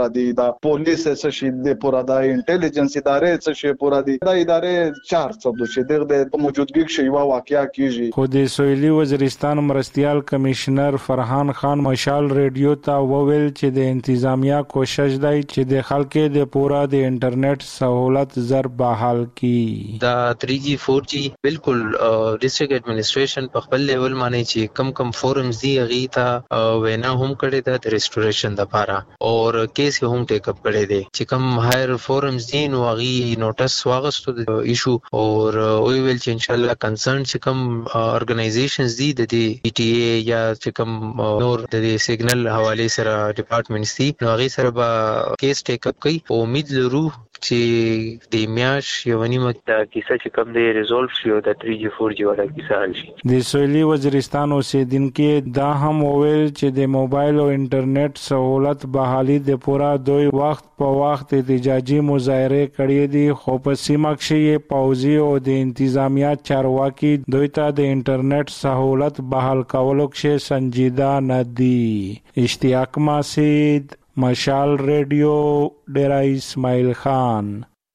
دي دا پولیس څه شي د پورا د انټيليجنس ادارې څه شي پورا دي دا ادارې چار څه د شي د موجودګي شي وا واقعیا کیږي. خو د سویلي وزیرستان مرستيال کمشنر فرحان خان مشال ریډیو ته وویل چې د انتظامیه کوشش دی چې د خلکو د پورا د انټرنیټ سہولت زر بحال کی. دا تھری جی فور جی بالکل ډیسټریکټ ایڈمنسټریشن په خپل لیول باندې چې کم کم فورمز دی غي ته وینا هم کړی دا د ریسټوریشن لپاره اور کیس هم ټیک اپ کړی دی چې کم هایر فورمز دي نو غي نوټس واغستو د ایشو اور وی ویل چې ان شاء الله کنسرن چې کم ارګنایزیشنز دي د ټي ټي اي یا چې کم نور د سیګنل حواله سره ډپارټمنټس دي نو غي سره به کیس ټیک اپ کوي او امید لرو چې د میاش یو نیمه د کیسه چې کم دی ریزولف شي او د تھری جی فور جی ولا کیسه حل شي. د سویلي وزیرستان اوسیدونکو دا هم وویل چې د موبایل او انټرنیټ سہولت بحالي د پورا دوی وخت په وخت احتجاجي مظاهره کړې دي خو په سیمه کې پوځي او د انتظامیه چارواکي دوی ته د انټرنیټ سہولت بحال کولو کې سنجیده نه دي. اشتیاق ماسید مشال ریډیو ډیرا اسماعیل خان.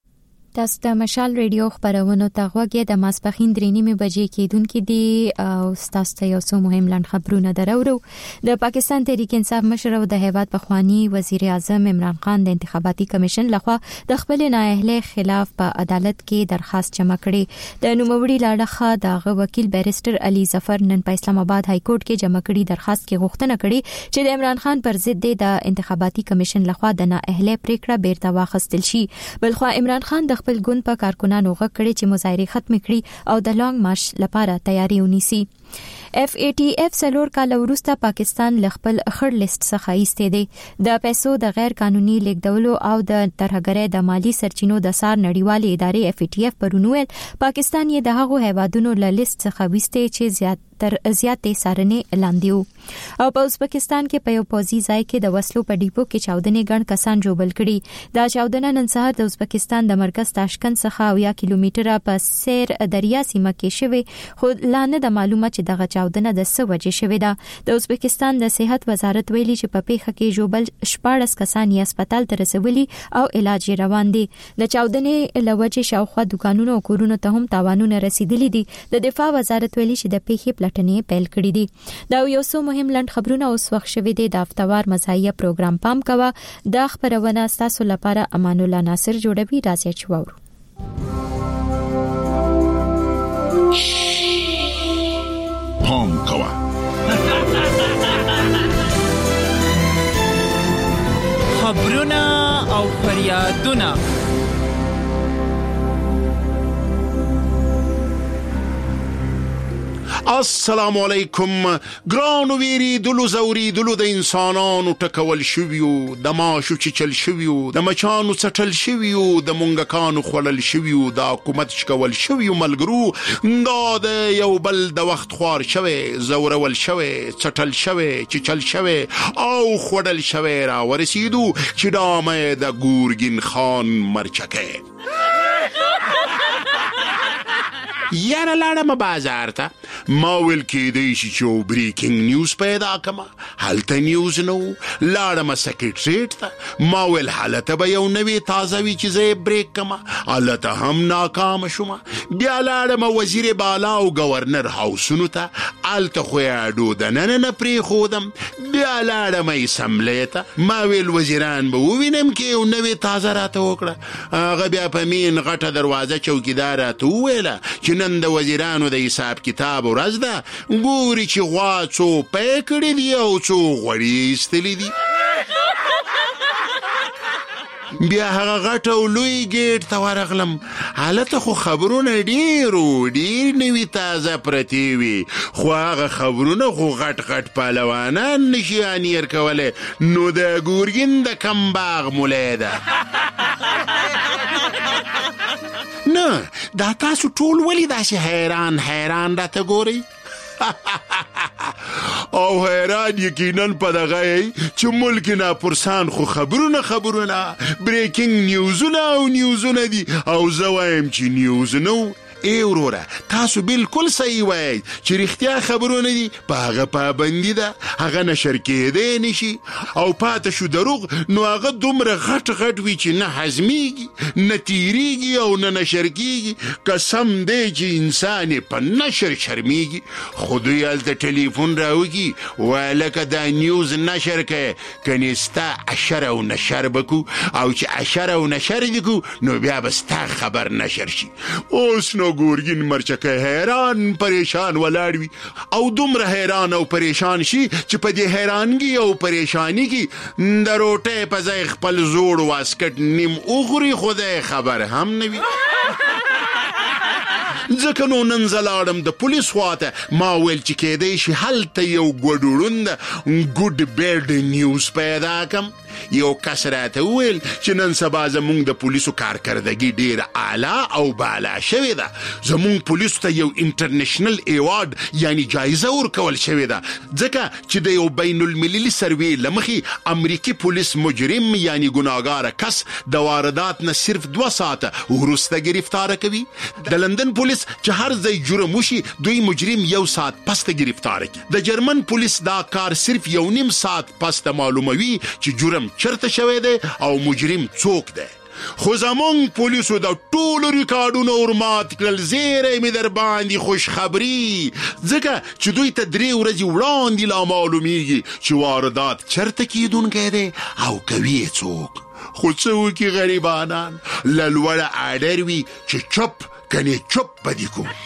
تاسو د مشال ریډیو خبرونو ته غوږی د ماسپخین درې نیمه بجې کېدونکې دي او تاسو ته یو څو مهم لاند خبرونه درورو. د پاکستان تحریک انصاف مشر او د هیواد پخوانی وزیر اعظم عمران خان د انتخاباتي کمیشن لخوا د خپل نااهلۍ خلاف په عدالت کې درخواست جمع کړي. د نوموړي لاړه د وکیل بیرستر علي ظفر نن په اسلام آباد های کورټ کې جمع کړي درخواست کې غوښتنه کړي چې د عمران خان پر ضد د انتخاباتي کمیشن لخوا د نااهلۍ پریکړه بیرته واخیستل شي. بلخو عمران خان د خپل ګوند په کارکونانو غږ کړي چې مظاهره ختم کړي او د لانګ مارش لپاره تیاری ونیسي. اف ای ټی اف څلور کال وروسته پاکستان ل خپل خړ لیست څخه ایستې دي. د پیسو د غیر قانوني لیږدولو او د ترهګرۍ د مالی سرچینو د سار نړیوالې ادارې اف ای ټی اف پرونویل پاکستان یې د هغو هیوادونو ل لیست څخه ویستې چې زیات تر زیاتې سارنې لاندې وو او په ازبکستان کې په یو پوزي ځای کې د وسلو په ډیپو کې چاودنې ګڼ کسان جوړ کړي. دا چاودنه نن سهار د ازبکستان د مرکز تاشکند څخه اویا کیلومتره په سیر دریا سیمه کې شوه خو لا نه د معلومه چې دغه چاودنه د څه وجې شوه ده. د ازبکستان د صحت وزارت ویلي چې په پیښه کې جوړبل شپږ کسان یې هسپتال ته رسولي او علاج روان دي. د چاودنې لوجې شاوخوا دکانونو او کورونو ته هم تاوانونه رسیدلي دي. د دفاع وزارت ویلي چې د پیښې پلټنې پیل کړې دي. دا یو څو مهم لاند خبرونه اوس وخت شوي دي. د هفتوار مزاحیه پروګرام پام کوه. دا خبرونه تاسو لپاره امان الله ناصر جوړوي. راځي چې وورو. پام کوه. خبرونه او فریادونه السلام علیکم. ګرانو ویری دلو زوري دلو د انسانانو ټکول شویو د ماشو چچل شویو د مچانو څټل شویو د مونږکانو خړل شویو د حکومت شکول شویو ملګرو دا د یو بل د وخت خوار شوی زورول شوی څټل شوی چچل شوی او خړل شوی را ورسیدو چې دامه د ګورګین خان مرچکه یاره لاړم بازار ته ما ویل کېدی شي چې بریکینګ نیوز پیدا کما هلته نیوز نو لاړم سکرټریټ ته ما ویل حالته به یو نوې تازه وی چې زه بریک کما حالته هم ناکام شوم. بیا لاړم وزیر بالا او گورنر هاوسونو ته الته خو یاډو د نن نه پرې خودم. بیا لاړم اسمبلی ته ما ویل وزیران به ووینم کې یو نوې تازه راته وکړه. هغه بیا په مین غټه دروازه چوکیدار راته وویله چې نن د وزیرانو د حساب کتاب ورځ ده ګوري چې غوا څو پې کړي دي او څو غوړي ایستلي دي. بیا هغه غټه او لوی ګیټ ته ورغلم حالته خو خبرونه ډېر ډېر نوي تازه پرتې وي خو هغه خبرونه خو غټ غټ پهلوانان نشي انیر کولی نو د ګورګین د کم باغ مولی ده. نه دا تاسو ټول ولې داسې حیران حیران راته ګورئ او حیران یقینا په دغه چې ملک ناپرسان خو خبرونه خبرونه بریکینګ نیوزونه او نیوزونه دي او زه وایم چې نیوز نو ای وروره تاسو بالکل صحیح وایي چې رښتیا خبرونه دي په هغه پابندي ده هغه نشر کېدی نشي او پاته شو دروغ نو هغه دومره غټ غټ وي چې نه هضمېږي نه تیریږي او نه نشر کېږي قسم دی چې انسان یې په نشر شرمېږي خو دوی هلته ټلیفون راوکي وایه لکه دا نیوز نشر کوې کنې ستا اشر او نشر به کو او چې اشر او نشر دې کو نو بیا به ستا خبر نشر شي اوس نو ګورګین مرچکه حیران پریشان ولاړ وي او دومره حیران او پریشان شي چې په دې حیرانګي او پریشانی کې د روټۍ په ځای خپل زوړ واسکټ نیم وخوري خدای خبر هم نه وي ځکه نو نن زه لاړم د پولیس خواته ما ویل چې کیدی شي هلته یو ګوډوړند ګوډ بیډ نیوز پیدا کم یو کس راته وویل چې نن سبا زمونږ د پولیسو کارکردګي ډېره اعلی او بالا شوې ده زمونږ پولیسو ته یو انټرنیشنل ایوارډ یعنی جایزه ورکول شوې ده ځکه چې د یو بین المللي سروې له مخې امریکي پولیس مجرم یعنی ګناهګاره کس د واردات نه صرف دوه ساعته وروسته ګرفتاره کوي د لندن پولیس چې هر ځای جرم وشي دوی مجرم یو ساعت پسته ګرفتاره کوي د جرمن پولیس دا کار صرف یو نیم ساعت پسته معلوموي چې جرم چرته شوی دی او مجرم څوک دی خو زمونږ پولیسو د ټولو ریکارډونو ورمات کړل زیری مې در باندې خوشخبري ځکه چې دوی ته درې ورځې وړاندې لا معلومیږي چې واردات چرته کیدونکی دی او کوي یې څوک خو څه وکړي غریبانان له لوړه اډر وي چې چپ کنې چپ به دي کوم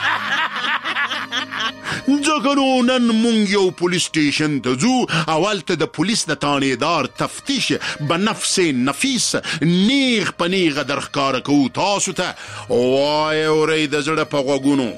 ځکه نو نن مونږ یو پولیس سټیشن ته ځو او هلته د پولیس د تانیدار تفتیش به نفس نفیس نیغ په نیغه در ښکاره کوو تاسو ته وایه اورئ د زړه په غوږونو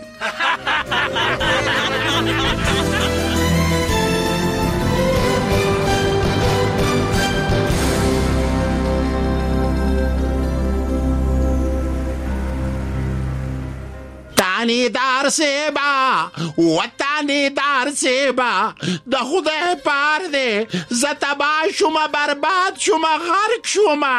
تانیدار سیبا و تانیدار سیبا د خدای پار دی زه تباه شومه برباد شومه غرق شومه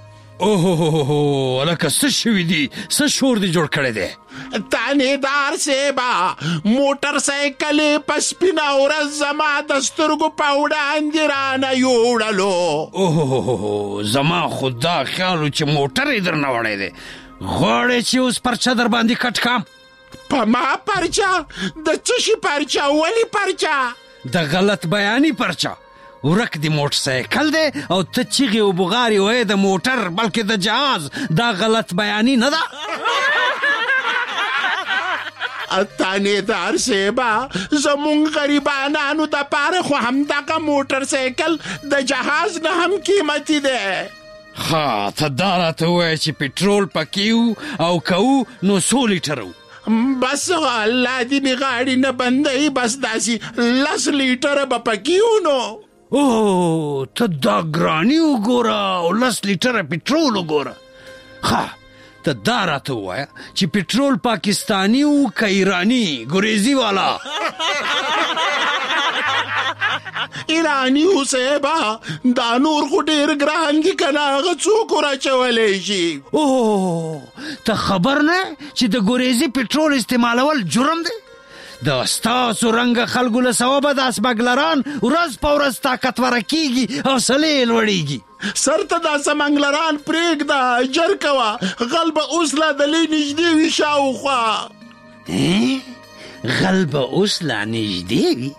اوه لکه څه شوي دي څه شور دي جوړ کړی دی تانیدار سیبا موټر سایکل په سپینه ورځ زما د سترګو په وړاندې رانه یوړلو اوه زما خو دا خیال و چې موټر یې درنه وړی دی غواړې چې اوس پرچه در باندې کټ کړم په ما پرچه د څه شي پرچه ولې پرچه د غلط بیاني پرچه ورک دی موټر سایکل دی او ته چیغې او بغارې وایې د موټر بلکې د جهاز دا غلط بیاني نه ده تانیدار سیبا زمونږ غریبانانو دپاره خو همدغه موټر سایکل د جهاز نه هم قیمتي دی ها ته دا راته ووایه چې پټرول پکې او کوو نو څو لیټره بس الله دې مې غاړې نه بندوي بس داسې لس لیټره به پکې وو نو اوه ته دا ګراني وګوره او لس لیټره پټرول وګوره ښه ته دا راته ووایه چې پټرول پاکستاني و که ایراني ګریزي والا ایرانی حسیبا دا نور خو ډیر ګران کی کنه هغه څوک راچولی شي اوه ته خبر نه چې د ګریزي پټرول استعمالول جرم دی د ستاسو رنګه خلکو له سببه د اسمګلران ورځ په ورځ طاقتوره کیږي حوصلې یې لوړیږي سر ته دا سمنګلران پرېږده ژر کوه غل به اوس لا دلې نږدې وي شاوخوا غل به اوس لا نږدې وي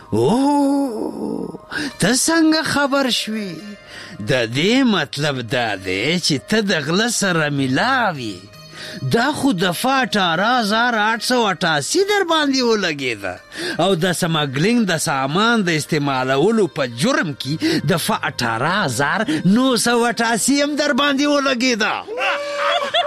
اوه ته څنګه خبر شوې د دې مطلب دا دی چې ته د غله سره ملاوي دا خو دفعه اټاره هزار آټ سو اټاسي در باندې ولګېده او د سمګلینګ د سامان د استعمالولو په جرم کې دفعه اټاره هزار نو سو اټاسي هم در باندې ولګېده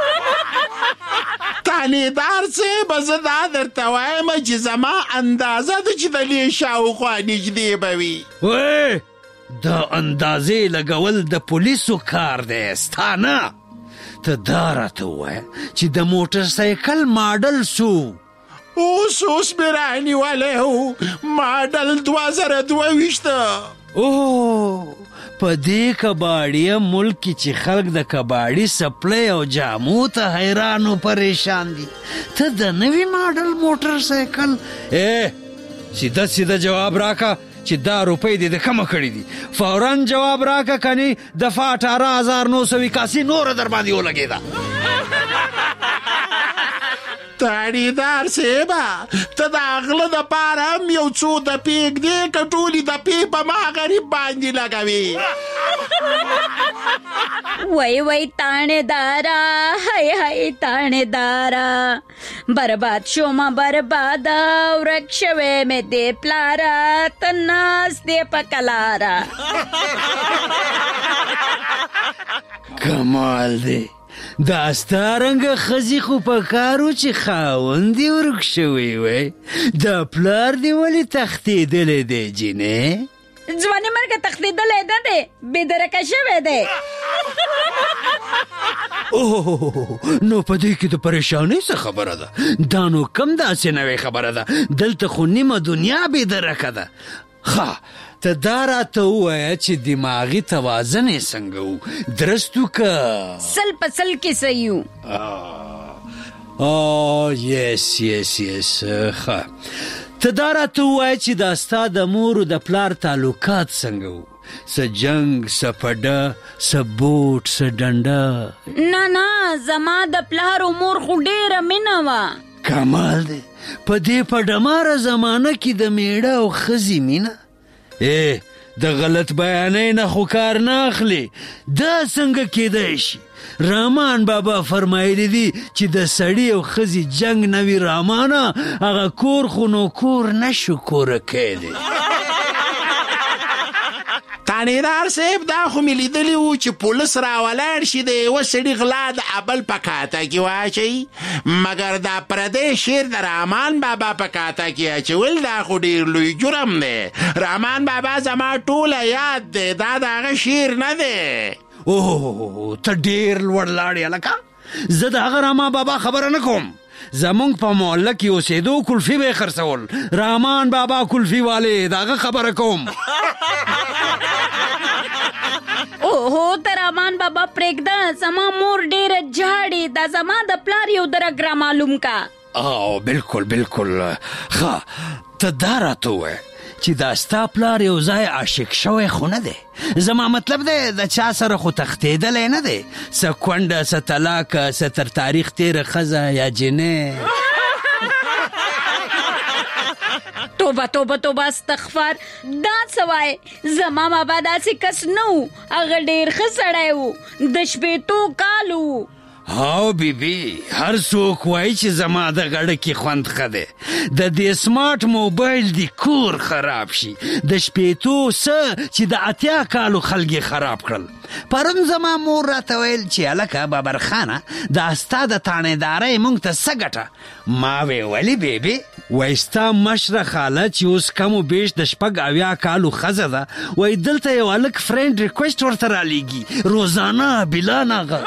تانیدار صاحب زه دا درته وایم چې زما اندازه ده چې د دې شاوخوا نږدې به وي وی د اندازې لګول د پولیسو کار دی ستا نه ته دا راته ووایه چې د موټر سایکل ماډل سو اوس اوس مې رانیولی و ماډل دوه زره دوه ویشته اوه په دې کباړي ملک چې خلک د کباړي سپلای او جامو ته حیران او پریشان دي ته د نوی ماډل موټر سایکل اے سیده سیده جواب راکا چې دا روپۍ دې د کمه کړې دي فوراً جواب راکا کني دفعه اٹھارہ ہزار نو سو اکاسی نور در باندې ولګېده تاړیدار صاحبه ته د اغله د پاره هم یو څو د پیک دی که ټولې د پی په ما غریب باندې لګوي وای وای تانیدارا هی هی تانیدارا برباد شوما بربادا ورک شوی مې دې پلارا ته ناست دې په کلارا کمال دی دا ستارنګه خزي خو په کارو چې خاوند دې ورک شوی وی دا پلار دې ولې تښتېدلی دی جینې ځواني مرګه تښتېدلی نه دی بېدرکه شوی دی اوه نو په دې کې د پریشانۍ څه خبره ده دا نو کم داسې نوې خبره ده دلته خو نیمه دنیا بېدرکه ده ښه ته دا راته ووایه چې دماغي توازن یې څنګه و درست و که سل په سل کې صحیح و او یس یس یس ښه ته دا راته ووایه چې دا ستا د مور و د پلار تعلقات څنګه و څه جنګ څه پډه څه بوټ څه ډنډه نه نه زما د پلار و مور خو ډېره مینه وه کمال دی په دې پډماره زمانه کې د میړه او ښځې مینه ای د غلط بیانۍ نه خو کار نه اخلي دا څنګه کیدای شي رحمان بابا فرمایلی دي چې د سړي او ښځې جنګ نه وي رحمانه هغه کور خو نو کور نشو کوره کیدی تانیدار صاحب دا خو مې لیدلي وو چې پولیس راولاړ شي د یوه سړي غلا د ابل په کاته کې واچوي مګر دا پردی شعر د رحمان بابا په کاته کې اچول دا خو ډېر لوی جرم دی رحمان بابا زما ټوله یاد دی دا د هغه شعر نه دی اوه ته ډېر لوړ لاړې هلکه زه د هغه رحمان بابا خبره نه کوم زمونږ په محله کې اوسېدو کلفي به یې خرڅول رحمان بابا کلفي والې د هغه خبره کوم اوهو ته رحمان بابا پرېږده زما مور ډېره جاړي دا زما د پلار یو درک را معلوم کا او بالکل بالکل ښه ته دا راته ووایه چې دا ستا پلار یو ځای عاشق شوی خو نه دی زما مطلب دی د چا سره خو تښتېدلی نه دی څه کونډه څه طلاقه څه تر تاریخ تېره ښځه یا جنۍ توبه توبه توبه استغفار دا څه وایې زما بابا داسې کس نه و هغه ډېر ښه سړی و د شپېتو کال و هاو بی بی هر څوک وایي چې زما د غړکې خوند ښه دی د دې سمارټ موبایل د کور خراب شي د شپېتو څه چې د اتیا کالو خلک یې خراب کړل پرون زما مور راته ویل چې هلکه ببرخانه دا ستا د تانیدارۍ موږ ته څه ګټه ما وی ولې بیبي وایي ستا مشره خاله چې اوس کم و بیش د شپږ اویا کالو ښځه ده وایي دلته یو هلک فرینډ ریکویسټ ورته رالیږي روزانه بلا ناغه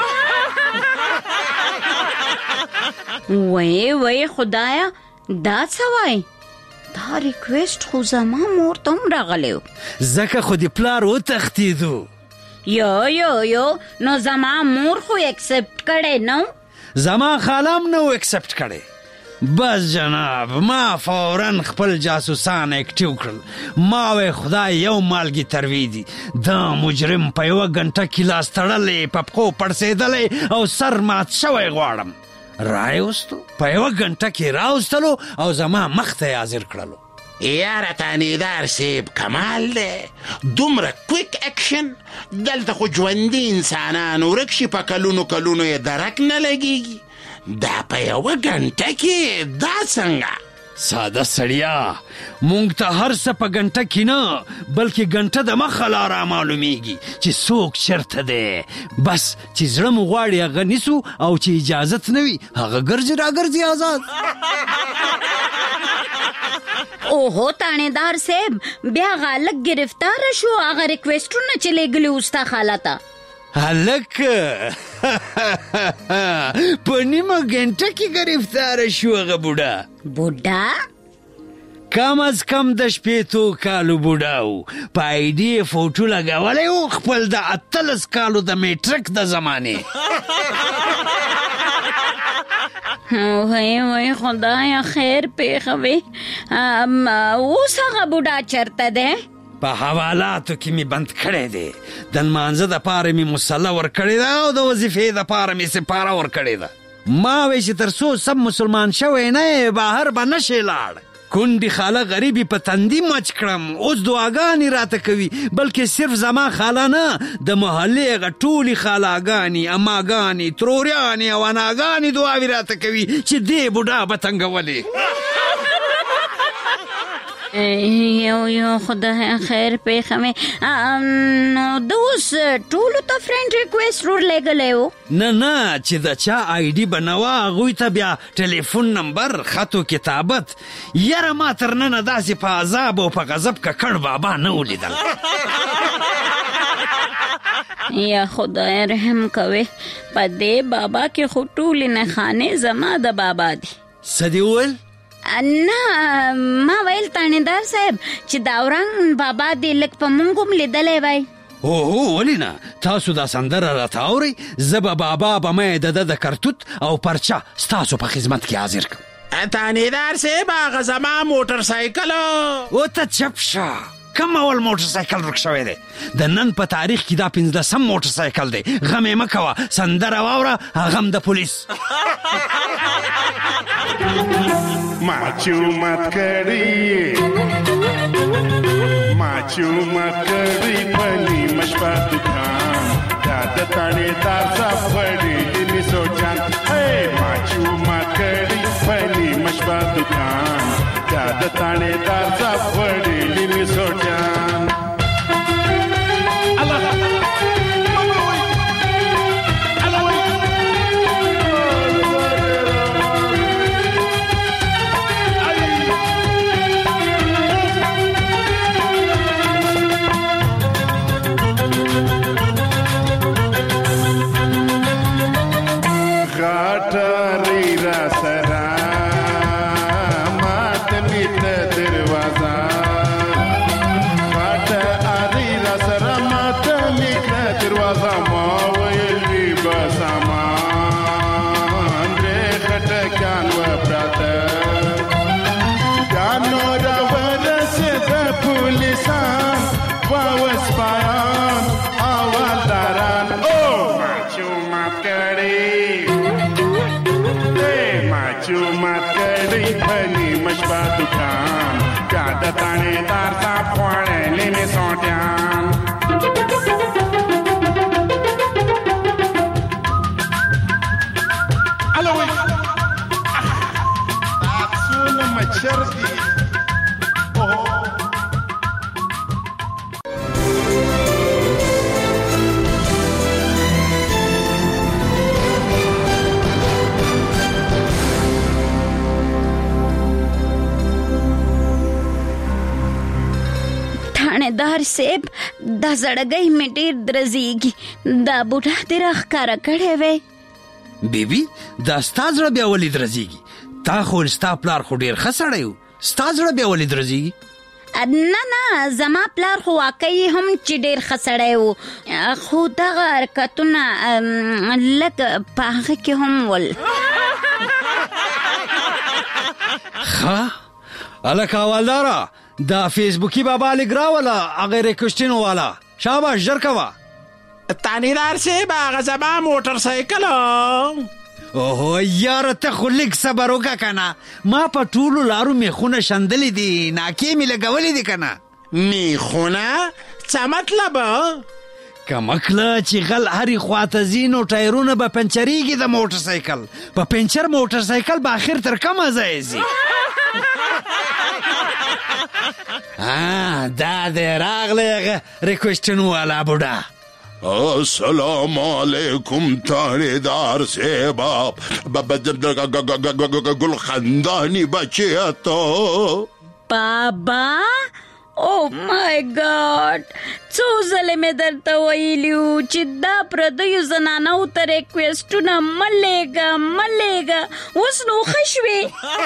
وای وای خدایا دا څه وای دا ریکویسټ خو زما مور ته هم راغلی و ځکه خو د پلار وتښتېدو یو یو یو نو زما مور خو اکسپټ کړی نو زما خاله هم نه و اکسپټ کړی بس جناب ما فوراً خپل جاسوسان اکټیو کړل ما وی خدای یو مالګي تروی دي دا مجرم په یوه ګنټه کې لاس تړلی په پښو پړسېدلی او سر مات شوی غواړم راوستو په یوه ګنټه کې راوستلو او زما مخ ته یې حاضر کړلو یاره تانیدار صاحب کمال دی دومره کویک اکشن دلته خو ژوندي انسانان ورک شي په کلونو کلونو یې درک نه لګېږي دا په یوه ګنټه کې دا څنګه ساده سړیا مونږ ته هر څه په ګنټه کې نه بلکې ګنټه د مخه لاره معلومیږي چې څوک چېرته دی بس چې زړه مو غواړي هغه نیسو او چې اجازت نه وي هغه ګرځي راګرځي آزاد اوهو تانیدار صاحب بیا هغه هلک ګرفتاره شو هغه ریکویسټونه چې لیږلي و ستا خاله ته هلک په نیمه ګنټه کې ګرفتاره شو هغه بوډا بوډا کم از کم د شپېتو کالو بوډاو په آیډي فوټو لګولی و خپل د اتلس کالو د میټرک د زمانې. وای وای خدایا خیر پېښوي. اوس هغه بوډا چېرته دی؟ په حوالاتو کې مې بند کړی دی. د لمانځه دپاره مې مسله ورکړې ده او د وظیفې دپاره مې سپاره ورکړې ده. ما وی چې تر څو سب مسلمان شوی نه یې بهر به نشې لاړ. کونډې خاله غریبي په تندي مچ کړم، اوس دعاګانې راته کوي. بلکې صرف زما خاله نه، د محلې هغه ټولې خالاګانې، اماګانې، تروریانې او اناګانې دعاوې راته کوي چې دې بوډا به تنګولې. یو یو خدای خیر پېښوي. نو د اوس ټولو ته فرینډ ریکویسټ ور لېږلی و؟ نه نه، چې د چا آی ډي به نه وه هغوی ته بیا ټلیفون نمبر، خط و کتابت. یاره ما تر ننه داسې په عذاب او په غضب ککړ بابا نه ولیدل. یا خدای رحم کوي، په دې بابا کې خو ټولې نښانې زما د بابا دي. څه دې وویل؟ نه ما ویل تانیدار صاحب چې دا ورنګ بابا دې لږ په مونږ هم لیدلی وای. اوهو ولې نه، تاسو دا سندره راته اورئ، زه به بابا به مې د ده د کرتوت او پرچه ستاسو په خدمت کې حاضر کړم. تانیدار صاحب هغه زما موټر سایکل او ته چپ شه. کم اول موټر سایکل ورک شوی دی؟ د نن په تاریخ کې دا پنځلسم موټر سایکل دی. غم یې مه کوه، سندره واوره، غم د پولیس. ما چومت کړی ما چومت کړی پنی مشپا دکان دا د تانیدار صاحب وړي دې سوچان. اے ما چومت کړی پنی مشپا دکان دا د تانیدار صاحب وړي دې سوچان. تانیدار صاحب خوړلې مې سوټیان. الو وای څونه مچر دي. تانیدار صاحب دا زړګی مې ډېر درزیږي. دا بوډا دې راښکاره کړی وی. بیبي دا ستا زړه بیا ولې درزیږي؟ تا خو ستا پلار خو ډېر ښه سړی و، ستا زړه بیا ولې درزیږي؟ نه نه زما پلار خو واقعي هم چې ډېر ښه سړی و، خو دغه حرکتونه لږ په هغه کې هم ول. ښه هلکه اولداره دا فیسبوکی بابا لږ راوله، هغه ریکوشټینو والا. شاباش ژر کوه. تانیدار صاحب هغه زما موټر سایکل. اوهو یاره ته خو لږ صبر وکړه که نه، ما په ټولو لارو میخونه شندلې دي، ناکې مې لګولې دي که نه. میخونه څه مطلب؟ کمکله چې غل هرې خواته ځي نو ټایرونه به پنچرېږي د موټر سایکل. په پنچر موټر سایکل به آخر تر کومه ځای ځي. دا دی راغلی هغه ریکویسټن والا بوډا. السلام علیکم تانیدار صاحب، گل خندانی بچه تو. بابا او مای ګاډ څو ځله مې درته ویلیو چې دا پردیو زنانو ته ریکویسټونه مه لیږه مه لیږه اوس نو ښه شوې.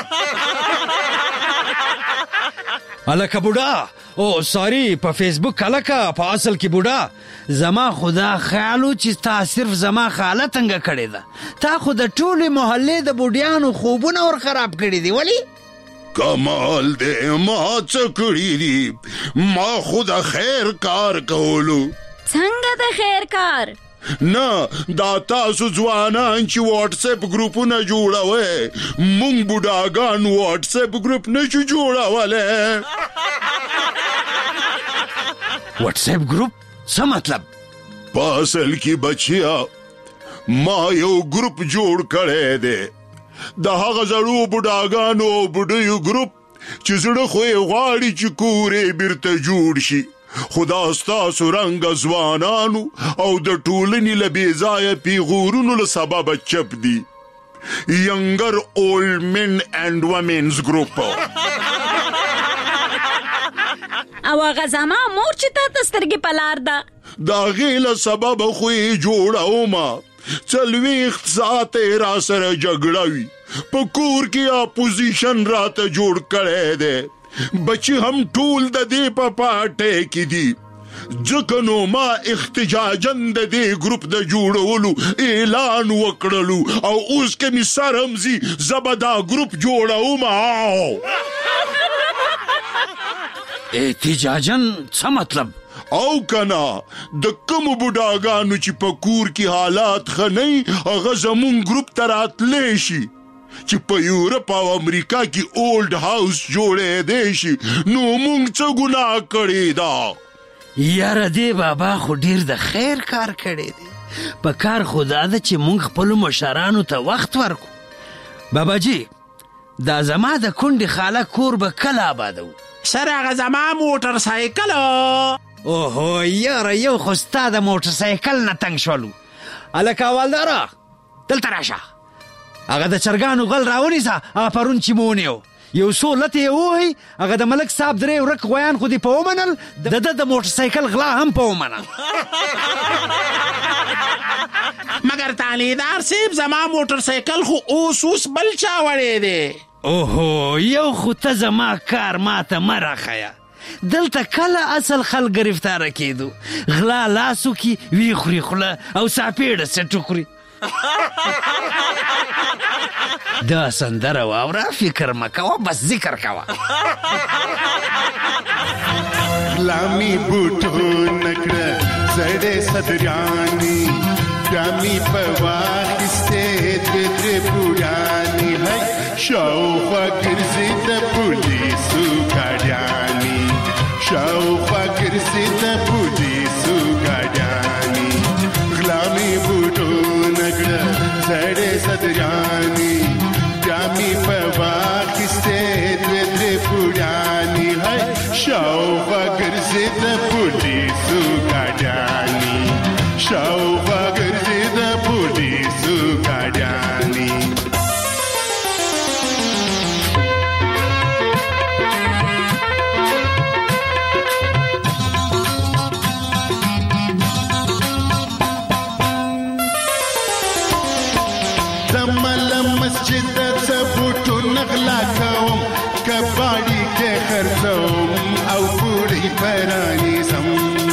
الکه بوډا او ساري په فیسبوک الکه په اصل کې بوډا زما خدا خیالو چې تا صرف زما خاله تنګه کړې ده، تا خو د ټولې محلې د بوډیانو خوبونه ور خراب کړي دي. ولی کمال دې ما څه کړي دي؟ ما خو د خیر کار کولو. څنګه د خیر کار؟ نه دا تاسو ځوانان چې واټس اپ ګروپونه جوړوئ، مونږ بوډاګان واټس اپ ګروپ نشو جوړولی. واټس اپ ګروپ څه مطلب؟ په اصل کې بچیا ما یو ګروپ جوړ کړی دی، د هغه زړو بوډاګانو او بوډیو ګروپ چې زړه خو یې غواړي چې کورې بیرته جوړ شي، خو دا ستاسو رنګه ځوانانو او د ټولنې له بې ځایه پیغورونو له سببه چپ دي. ینګر اولډ مین اینډ ومنز ګروپ. او هغه زما مور چې تا ته سترګې په لار ده، د هغې له سببه خو یې جوړومه. څلوېښت ساعته را سره جګړه وي، په کور کې اپوزیشن راته جوړ کړی دی، بچي هم ټول د دې په پاټۍ کې دي، ځکه نو ما احتجاجاً د دې ګروپ د جوړولو اعلان وکړلو او اوس که مې سر هم ځي زه به دا ګروپ جوړوم. احتجاجاً څه مطلب؟ او کنا د کومو بوډاګانو چې په کور کې حالات ښه نه، هغه زمون ګروپ ته راتلی شي چې په یورپ او امریکا کې اولډ هاوس جوړېدی شي. نو مونږ څه ګناه کړې ده؟ یاره دې بابا خو ډیر د خیر کار کړی دی، په کار خو دا ده چې مونږ خپلو مشرانو ته وخت ورکو. بابا جی دا زما د کونډې خاله کور به کله آبادو؟ سر هغه زما موټر سایکل. اوهو یاره یو خو ستا د موټر سایکل نه تنګ شولو. الکه حوالداره دلته راشه، هغه د چرګانو غل راونیسه، هغه پرون چې مو ونیو یو څو لتې یې ووهئ، هغه د ملک صاحب درې ورک غویان خو دې په ومنل، د ده د موټر سایکل غلا هم په ومنل. مګر تانیدار صاحب زما موټر سایکل خو اوس اوس بل چا وړی دی. اوهو یو خو ته زما کار ماته مه راښیه، دلته کله اصل خلک گرفتاره کېدو، غلا لاسو کې وی خوري خوله او ساپېړه سټ خوري. دا سندره واوره، فکر مه کوه، بس ذکر کوه. غلامي بوټونه کړه زړې صدریاني، جامې په واخیستې دوې درې بوډانې، هی شاوخوا ګرځي د پولیسو ګاډیانې، شاوخوا ګرځي د پولیسو ګاډیانې. غلامي بوټونه کړه زړې صدریانې، جامې په واخیستې دوې درې بوډانې، هی شاوخوا ګرځي د پولیسو ګاډیانې، شاوخوا ګرځي د پولیسو ګاډیانې. مسجد څه بوټونه غلا کوم، کباړي کې خرڅوم او پوړی پرانیزم.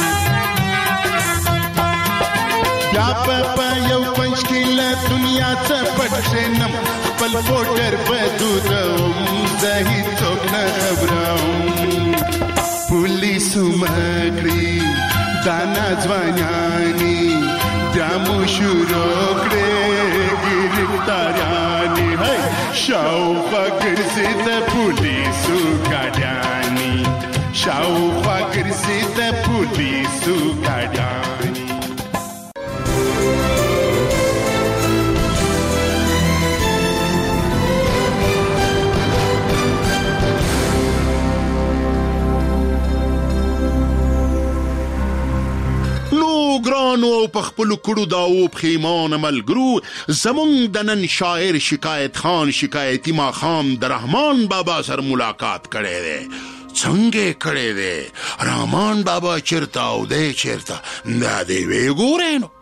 بیا په یو پنځ کې له دنیا څه پټ کښېنم، خپل موټر بدودوم، زه هېڅوک نه خبروم. پولیسو مکړي دا ناځوانیانې، بیا مو شروع کړې ګرفتاریانې، هی شاوخوا ګرځي د پولیسو ګاډیانې، شاوخوا ګرځي د پولیسو ګاډیانې. ګرانو او په خپلو کړو داو پښیمانه ملګرو، زمونږ د نن شاعر شکایت خان شکایتي ماښام د رحمان بابا سره ملاقات کړی دی. څنګه کړی دی رحمان بابا چیرته او دی چیرته دا دی وی ګورئ نو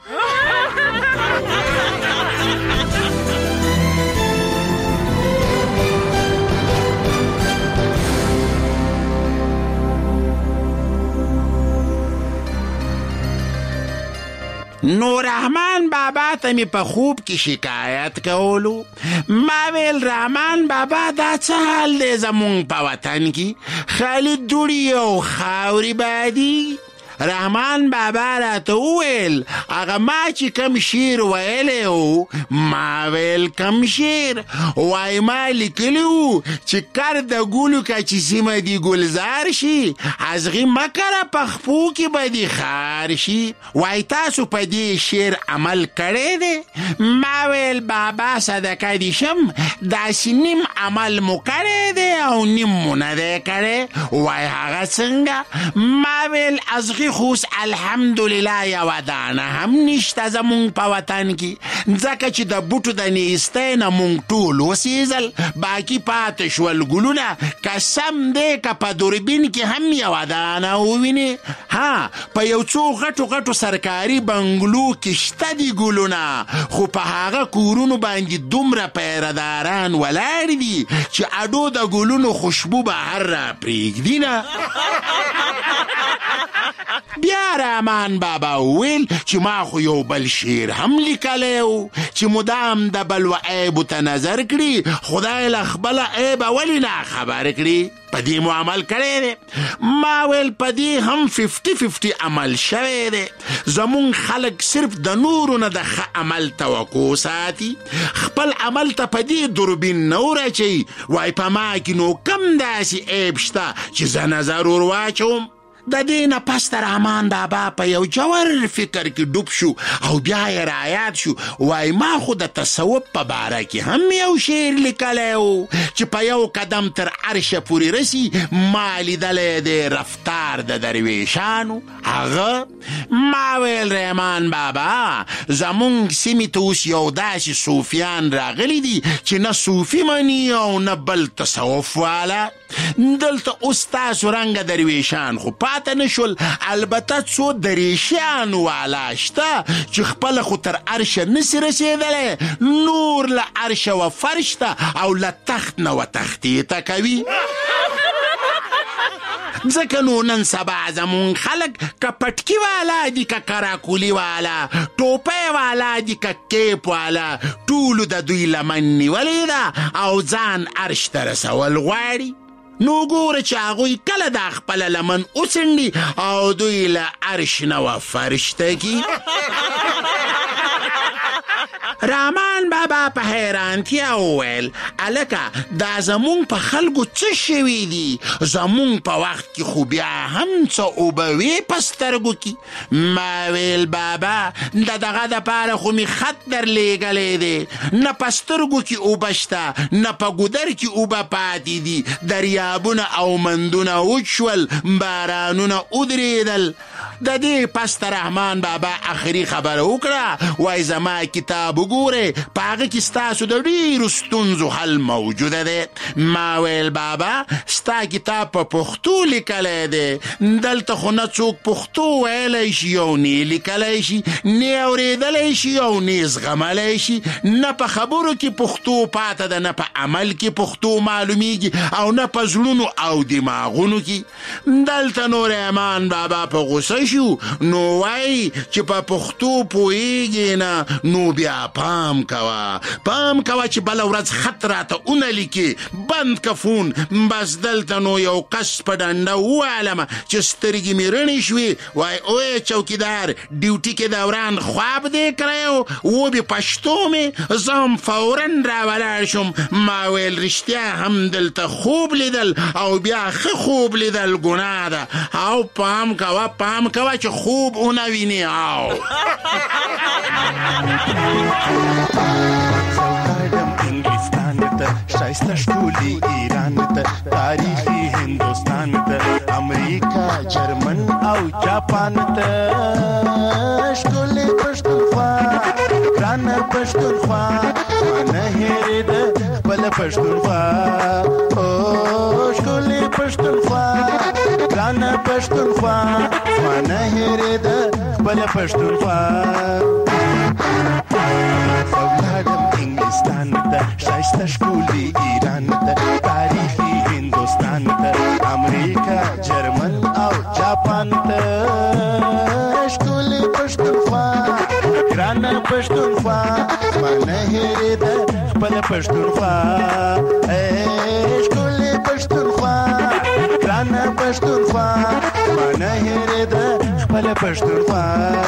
نو رحمان بابا ته می په خوب کې شکایت کولو ما ویل رحمان بابا دا څه حال دی زمونږ په وطن کې خالي دوړي او خاورې بادي رحمان بابا راته وویل هغه ما چې کم شعر ویلی و ما ویل کم شعر وای ما لیکلی و چې کر د ګلو که چې سیمه دی ګلزار شي ازغي مکره په خپو کې به دې ښار شي وای تاسو په دې شعر عمل کړی دی ما ویل بابا صدقه دې شم داسې نیم عمل مو کړی دی او نیم مو نه دی کړی وای هغه څنګه ما ویل ازغي خوس الحمدلله یو دانه هم نشته زمونږ په وطن کې ځکه چې د بوټو د نیستۍ نه مونږ ټول وسیزل باقي پاتې شول ګلونه قسم دی که په دوربین کې هم یو دانه ووینې ها په یو څو غټو غټو سرکاري بنګلو کې شته دي ګلونه خو په هغه کورونو باندې دومره پیرداران ولاړ دي چې اډو د ګلونو خوشبو بهر را پرېږدي نه بیا رحمان بابا ویل چې ما خو یو بل شعر هم لیکلی و چې مدام د بل و عیبو ته نظر کړي خدای له خپله عیبه ولې نه خبر کړي په دې مو عمل کړی دی ما ویل په دې هم ففټي ففټي عمل شوی دی زمونږ خلک صرف د نورو نه د ښه عمل توقع ساتي خپل عمل ته په دې دوربین نه ورچوي وای په ما کې نو کم داسې عیب شته چې زه نظر ور واچوم د دې نه پس رحمان بابا په یو جوور فکر کې ډوب شو او بیا یې رایاد شو وای ما خو د تصوف په باره کې هم یو شعر لیکلی و چې په یو قدم تر عرشه پورې رسي ما لیدلی دی رفتار د درویشانو هغه ما ویل رحمان بابا زمونږ سیمې ته اوس یو داسې صوفیان راغلی دي چې نه صوفي مني او نه بل تصوف والا دلته اوس تاسو رنګه درویشان خو پاته نشول البته څو دریشیان والا شته چې خپل خو تر عرشه نسی رسېدلی نور له عرشه و فرش ته او له تخت نه و تختې ته کوي ځکه نو نن سبا زمون خلک که پټکي والا دي که کراکولي والا ټوپۍ والا دي که کیپ والا ټولو د دوی لمن نیولې ده او ځان عرش ته رسول غواړي نو ګوره چې هغوی کله دا خپله لمن وڅنډي او دوی له عرش نه و فرش ته کی رحمان بابا په حیرانتیا وویل الکه دا زمونږ په خلکو څه شوي دي زمونږ په وخت کې خو بیا هم څه اوبه وې په سترګو کې ما ویل بابا د دغه دپاره خو مې خط درلیږلی دی نه په سترګو کې اوبه شته نه په ګودر کې اوبه پاتې دي دریابونه او مندونه وچ شول بارانونه ودرېدل د دې پس رحمان بابا آخري خبره وکړه وای زما کتاب وګورئ په هغه کې ستاسو د ډېرو ستونزو حل موجوده دی ما ویل بابا ستا کتاب په پښتو لیکلی دی دلته خو نه څوک پښتو ویلی شي او نه لیکلی شي نه اورېدلی شي او نه زغملی شي نه په خبرو کې پښتو پاته ده نه په عمل کې پښتو معلومیږي او نه په زړونو او دماغونو کې دلته نو رحمان بابا په غوسه شو نو وای چې په پښتو پوهیږي نه نو بیا پام کوه پام کوه چې بله ورځ خط راته ونه لیکي بند کفون بس دلته نو یو کس په ډنډه ووالمه چې سترګې مې رڼې شوې وای اوی چوکیدار ډیوټي کې دوران خواب دی کړی و وبې پښتو مې زه هم فورا راولاړ شم ما ویل رښتیا هم دلته خوب لیدل او بیا ښه خوب لیدل ګناه ده او پام کوه پام کوه چې خوب ونه ویني او انګلستان ته شایسته ټولي ایران ته تاریخي هندوستان ته امریکا جرمن او جاپان ته ټولي پښتونخوا ګران پښتونخوا نه هېرېده خپله پښتونخوا او ټولي پښتونخوا پښتونخوا مانه هېرې ده خپل پښتونخوا فولادم انګلستان ته شایسته ښکلي ایران ته تاریخي هندوستان ته امریکا جرمن او جاپان ته ښکلي پښتونخوا ګرانه پښتونخوا مانه هېرې ده خپل پښتونخوا ښکلي پښتونخوا ګرانه پښتونخوا مانه هېرې ده خپل پښتونخوا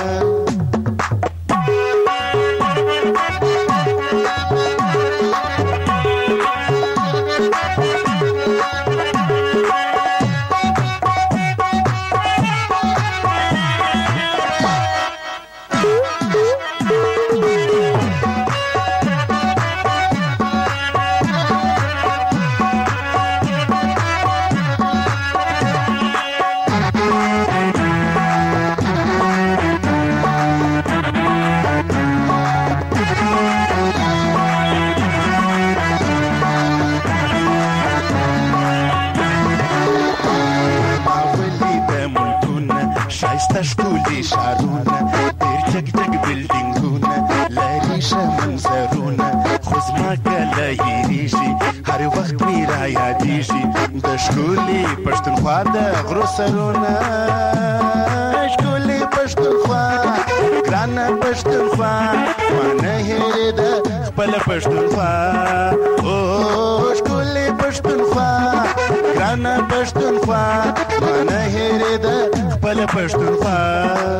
ښکلي ښارونه ډېر جګ جګ بلډینګونه لري ښه منظرونه خو زما کله هېرېږي هر وخت مې را یادېږي د ښکلي پښتونخوا د غرو سرونه ښکلي پښتونخوا ګرانه پښتونخوا مانه هېرې ده خپله پښتونخوا او ښکلي پښتونخوا ګرانه پښتونخوا مانه هېرې ده خپل پښتونخوا